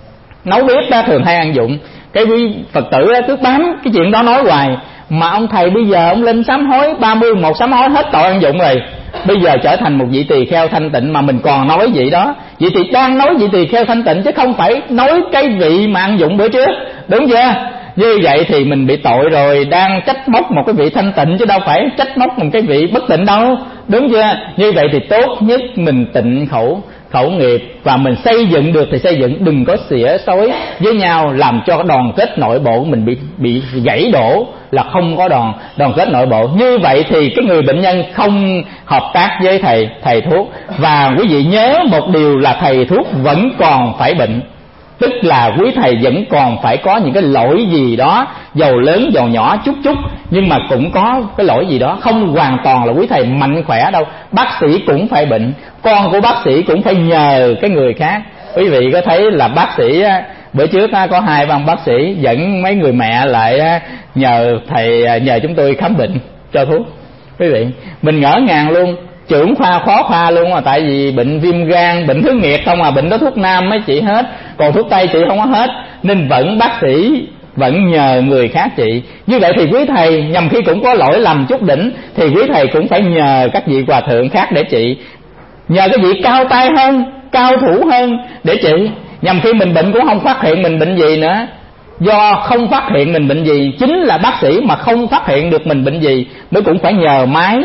nấu bếp đó thường hay ăn dụng, cái quý Phật tử đó cứ bám cái chuyện đó nói hoài. Mà ông thầy bây giờ ông lên sám hối, ba mươi một sám hối hết tội ăn dụng rồi, bây giờ trở thành một vị tỳ kheo thanh tịnh mà mình còn nói vậy đó. Vậy thì đang nói vị tỳ kheo thanh tịnh chứ không phải nói cái vị mà ăn dụng bữa trước, đúng chưa? Như vậy thì mình bị tội rồi, đang trách móc một cái vị thanh tịnh chứ đâu phải trách móc một cái vị bất tịnh đâu, đúng chưa? Như vậy thì tốt nhất mình tịnh khẩu khẩu nghiệp, và mình xây dựng được thì xây dựng, đừng có xỉa xối với nhau, làm cho đoàn kết nội bộ mình bị bị gãy đổ, là không có đoàn đoàn kết nội bộ. Như vậy thì cái người bệnh nhân không hợp tác với thầy thầy thuốc. Và quý vị nhớ một điều là thầy thuốc vẫn còn phải bệnh, tức là quý thầy vẫn còn phải có những cái lỗi gì đó, dầu lớn dầu nhỏ chút chút, nhưng mà cũng có cái lỗi gì đó, không hoàn toàn là quý thầy mạnh khỏe đâu. Bác sĩ cũng phải bệnh, con của bác sĩ cũng phải nhờ cái người khác. Quý vị có thấy là bác sĩ bữa trước có hai ông bác sĩ dẫn mấy người mẹ lại nhờ thầy, nhờ chúng tôi khám bệnh cho thuốc. Quý vị, mình ngỡ ngàng luôn, trưởng khoa khó khoa luôn, mà tại vì bệnh viêm gan, bệnh thứ nghiệt không à, bệnh đó thuốc nam mới trị hết, còn thuốc tây trị không có hết, nên vẫn bác sĩ vẫn nhờ người khác trị. Như vậy thì quý thầy nhằm khi cũng có lỗi lầm chút đỉnh, thì quý thầy cũng phải nhờ các vị hòa thượng khác để trị, nhờ cái vị cao tay hơn, cao thủ hơn để trị. Nhằm khi mình bệnh cũng không phát hiện mình bệnh gì nữa, do không phát hiện mình bệnh gì, chính là bác sĩ mà không phát hiện được mình bệnh gì mới cũng phải nhờ máy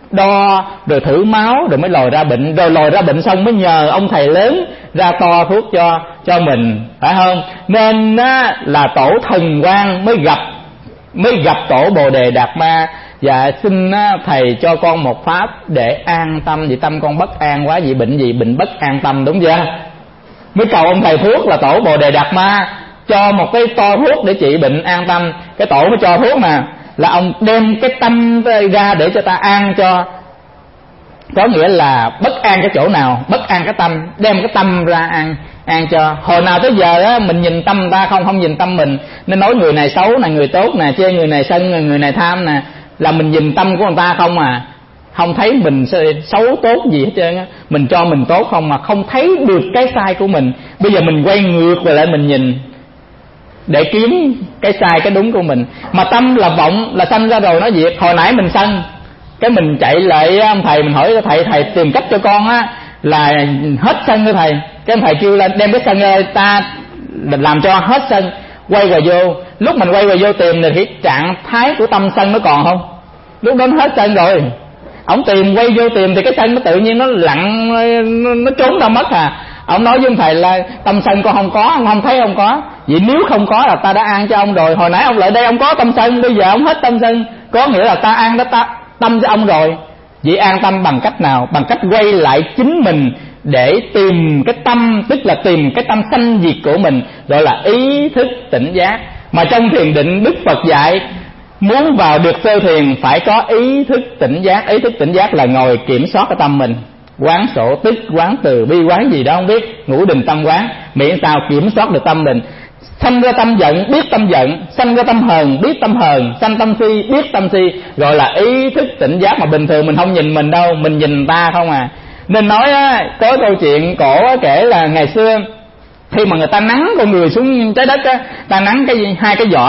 đo rồi thử máu rồi mới lòi ra bệnh, rồi lòi ra bệnh xong mới nhờ ông thầy lớn ra to thuốc cho cho mình, phải không? Nên á, là tổ Thần Quang mới gặp mới gặp tổ Bồ Đề Đạt Ma. Dạ xin á, thầy cho con một pháp để an tâm, vì tâm con bất an quá, vì bệnh gì bệnh bất an tâm, đúng chưa? Mới cầu ông thầy thuốc là tổ Bồ Đề Đạt Ma cho một cái to thuốc để trị bệnh an tâm. Cái tổ mới cho thuốc mà là ông đem cái tâm ra để cho ta an cho, có nghĩa là bất an cái chỗ nào, bất an cái tâm, đem cái tâm ra an an cho. Hồi nào tới giờ á, mình nhìn tâm ta không, không nhìn tâm mình, nên nói người này xấu nè, người tốt nè, chê người này sân, người này tham nè, là mình nhìn tâm của người ta không à, không thấy mình xấu tốt gì hết trơn á, mình cho mình tốt không mà không thấy được cái sai của mình. Bây giờ mình quay ngược về lại mình nhìn để kiếm cái sai cái đúng của mình. Mà tâm là vọng, là sanh ra rồi nó diệt. Hồi nãy mình sân, cái mình chạy lại ông thầy mình hỏi thầy, thầy tìm cách cho con á là hết sân của thầy. Cái ông thầy kêu là đem cái sân ra ta làm cho hết sân, quay vào vô. Lúc mình quay vào vô tìm thì trạng thái của tâm sân nó còn không, lúc đó nó hết sân rồi. Ông tìm quay vô tìm thì cái sân nó tự nhiên nó lặng, nó, nó trốn ra mất à. Ông nói với ông thầy là tâm sân con không có, ông không thấy ông có. Vậy nếu không có là ta đã an cho ông rồi. Hồi nãy ông lại đây ông có tâm sân, bây giờ ông hết tâm sân, có nghĩa là ta an đã ta, tâm cho ông rồi. Vậy an tâm bằng cách nào? Bằng cách quay lại chính mình để tìm cái tâm, tức là tìm cái tâm sanh diệt của mình, gọi là ý thức tỉnh giác. Mà trong thiền định Đức Phật dạy muốn vào được sơ thiền phải có ý thức tỉnh giác. Ý thức tỉnh giác là ngồi kiểm soát cái tâm mình, quán sổ tức, quán từ bi, quán gì đó không biết, ngũ định tâm quán, miễn sao kiểm soát được tâm mình. Sanh ra tâm giận biết tâm giận, sanh ra tâm hờn biết tâm hờn, sanh tâm si biết tâm si, gọi là ý thức tỉnh giác. Mà bình thường mình không nhìn mình đâu, mình nhìn ta không à. Nên nói á, có câu chuyện cổ á, kể là ngày xưa khi mà người ta nắng con người xuống trái đất á, ta nắng cái hai cái vỏ,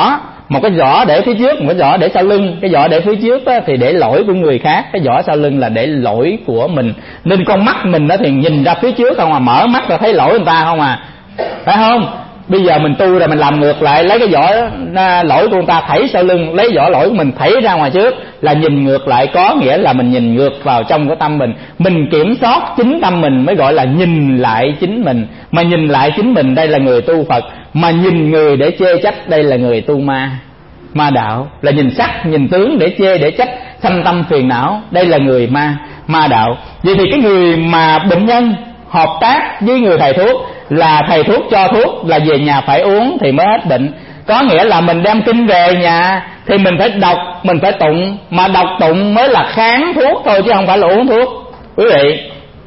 một cái giỏ để phía trước, một cái giỏ để sau lưng. Cái giỏ để phía trước á, thì để lỗi của người khác, cái giỏ sau lưng là để lỗi của mình. Nên con mắt mình đó thì nhìn ra phía trước không à, mở mắt ra thấy lỗi người ta không à, phải không? Bây giờ mình tu rồi mình làm ngược lại, lấy cái giỏ lỗi của người ta thảy sau lưng, lấy giỏ lỗi của mình thảy ra ngoài trước, là nhìn ngược lại, có nghĩa là mình nhìn ngược vào trong cái tâm mình. Mình kiểm soát chính tâm mình mới gọi là nhìn lại chính mình. Mà nhìn lại chính mình đây là người tu Phật, mà nhìn người để chê trách đây là người tu ma. Ma đạo là nhìn sắc, nhìn tướng để chê để trách, sanh tâm phiền não, đây là người ma, ma đạo. Vậy thì cái người mà bệnh nhân hợp tác với người thầy thuốc, là thầy thuốc cho thuốc là về nhà phải uống thì mới hết bệnh. Có nghĩa là mình đem kinh về nhà thì mình phải đọc, mình phải tụng. Mà đọc tụng mới là kháng thuốc thôi chứ không phải là uống thuốc. Quý vị,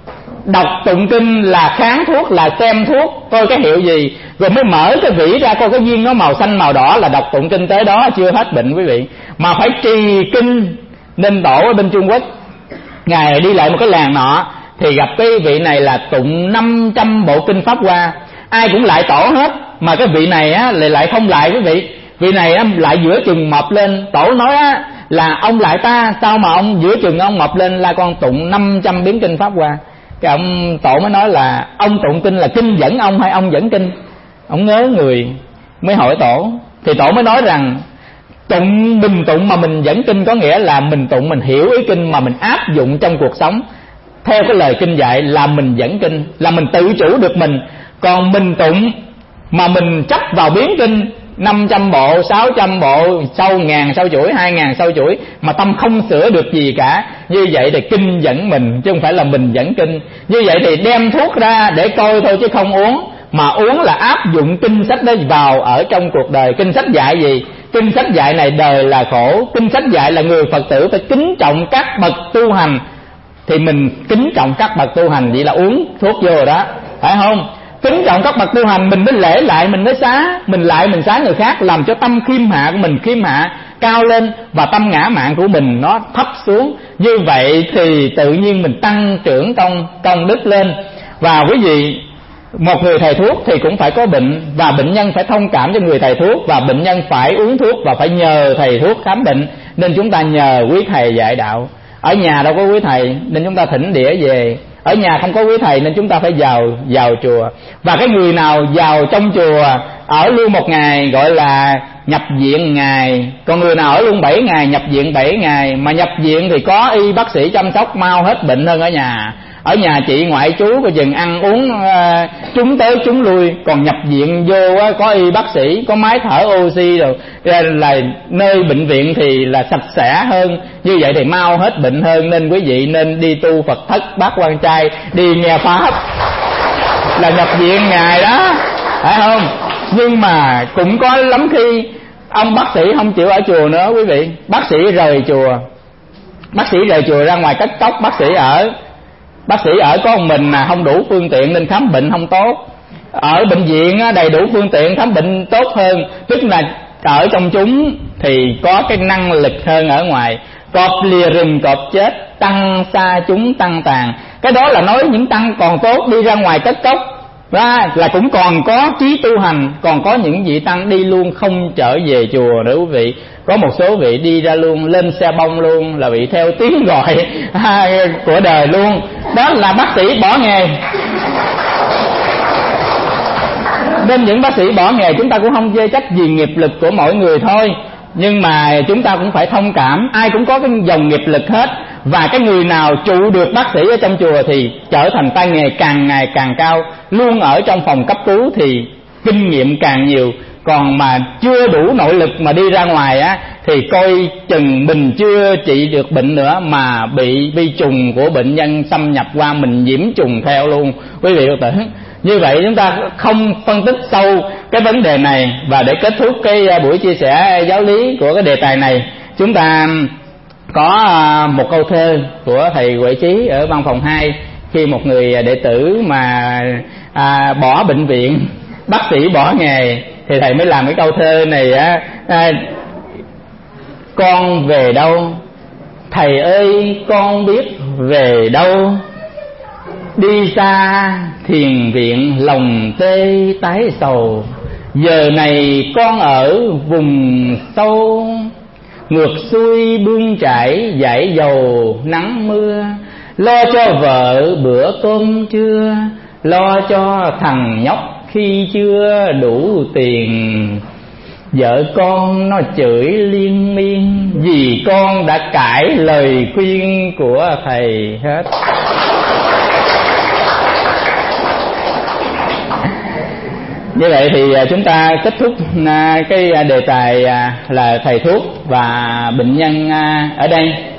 đọc tụng kinh là kháng thuốc, là xem thuốc coi cái hiệu gì, rồi mới mở cái vỉ ra coi cái viên nó màu xanh màu đỏ là đọc tụng kinh, tới đó chưa hết bệnh quý vị. Mà phải trì kinh. Nên tổ ở bên Trung Quốc, ngài đi lại một cái làng nọ thì gặp cái vị này là tụng năm trăm bộ kinh Pháp Hoa, ai cũng lại tổ hết, mà cái vị này á lại lại không lại quý vị. Vị này á lại giữa chừng mập lên. Tổ nói á là ông lại ta, sao mà ông giữa chừng ông mập lên, la con tụng năm trăm biến kinh Pháp Hoa. Cái ông tổ mới nói là ông tụng kinh là kinh dẫn ông hay ông dẫn kinh? Ông ngớ người mới hỏi tổ. Thì tổ mới nói rằng tụng, mình tụng mà mình dẫn kinh có nghĩa là mình tụng mình hiểu ý kinh mà mình áp dụng trong cuộc sống theo cái lời kinh dạy, là mình dẫn kinh, là mình tự chủ được mình. Còn mình tụng mà mình chấp vào biến kinh năm trăm bộ, sáu trăm bộ, sau ngàn sau chuỗi, hai ngàn sau chuỗi, mà tâm không sửa được gì cả, như vậy thì kinh dẫn mình chứ không phải là mình dẫn kinh. Như vậy thì đem thuốc ra để coi thôi chứ không uống. Mà uống là áp dụng kinh sách đó vào ở trong cuộc đời. Kinh sách dạy gì? Kinh sách dạy này đời là khổ. Kinh sách dạy là người Phật tử phải kính trọng các bậc tu hành, thì mình kính trọng các bậc tu hành, vậy là uống thuốc vô rồi đó, phải không? Kính trọng các bậc tu hành mình mới lễ lại, mình mới xá, mình lại mình xá người khác, làm cho tâm khiêm hạ của mình khiêm hạ cao lên, và tâm ngã mạn của mình nó thấp xuống. Như vậy thì tự nhiên mình tăng trưởng công công đức lên. Và quý vị, một người thầy thuốc thì cũng phải có bệnh, và bệnh nhân phải thông cảm cho người thầy thuốc, và bệnh nhân phải uống thuốc và phải nhờ thầy thuốc khám bệnh. Nên chúng ta nhờ quý thầy dạy đạo. Ở nhà đâu có quý thầy nên chúng ta thỉnh đĩa về. Ở nhà không có quý thầy nên chúng ta phải vào vào chùa. Và cái người nào vào trong chùa ở luôn một ngày gọi là nhập viện ngày, còn người nào ở luôn bảy ngày nhập viện bảy ngày. Mà nhập viện thì có y bác sĩ chăm sóc mau hết bệnh hơn ở nhà. Ở nhà chị ngoại chú có chừng ăn uống uh, chúng tới chúng lui, còn nhập viện vô uh, có y bác sĩ, có máy thở oxy rồi, là nơi bệnh viện thì là sạch sẽ hơn. Như vậy thì mau hết bệnh hơn. Nên quý vị nên đi tu Phật thất Bát Quan Trai, đi nghe pháp là nhập viện ngày đó, phải không? Nhưng mà cũng có lắm khi ông bác sĩ không chịu ở chùa nữa quý vị. Bác sĩ rời chùa, bác sĩ rời chùa ra ngoài cất tóc bác sĩ ở. Bác sĩ ở có một mình mà không đủ phương tiện nên khám bệnh không tốt. Ở bệnh viện đầy đủ phương tiện khám bệnh tốt hơn, tức là ở trong chúng thì có cái năng lực hơn ở ngoài. Cọp lìa rừng cọp chết, tăng xa chúng tăng tàn. Cái đó là nói những tăng còn tốt đi ra ngoài cất cốc ra là cũng còn có trí tu hành. Còn có những vị tăng đi luôn không trở về chùa nữa quý vị. Có một số vị đi ra luôn, lên xe bông luôn, là vị theo tiếng gọi của đời luôn. Đó là bác sĩ bỏ nghề. Nên những bác sĩ bỏ nghề chúng ta cũng không chê trách, vì nghiệp lực của mỗi người thôi. Nhưng mà chúng ta cũng phải thông cảm, ai cũng có cái dòng nghiệp lực hết. Và cái người nào trụ được bác sĩ ở trong chùa thì trở thành tay nghề càng ngày càng cao, luôn ở trong phòng cấp cứu thì kinh nghiệm càng nhiều. Còn mà chưa đủ nội lực mà đi ra ngoài á thì coi chừng mình chưa trị được bệnh nữa, mà bị vi trùng của bệnh nhân xâm nhập qua, mình nhiễm trùng theo luôn quý vị Phật tử. Như vậy chúng ta không phân tích sâu cái vấn đề này. Và để kết thúc cái buổi chia sẻ giáo lý của cái đề tài này, chúng ta có một câu thơ của thầy Huệ Chí ở văn phòng hai. Khi một người đệ tử mà à, bỏ bệnh viện, bác sĩ bỏ nghề, thì thầy mới làm cái câu thơ này á: à, con về đâu thầy ơi, con biết về đâu, đi xa thiền viện lòng tê tái sầu, Giờ này con ở vùng sâu, ngược xuôi bươn trải dải dầu nắng mưa, lo cho vợ bữa cơm trưa, lo cho thằng nhóc khi chưa đủ tiền. Vợ con nó chửi liên miên vì con đã cãi lời khuyên của thầy hết. Như vậy thì chúng ta kết thúc cái đề tài là thầy thuốc và bệnh nhân ở đây.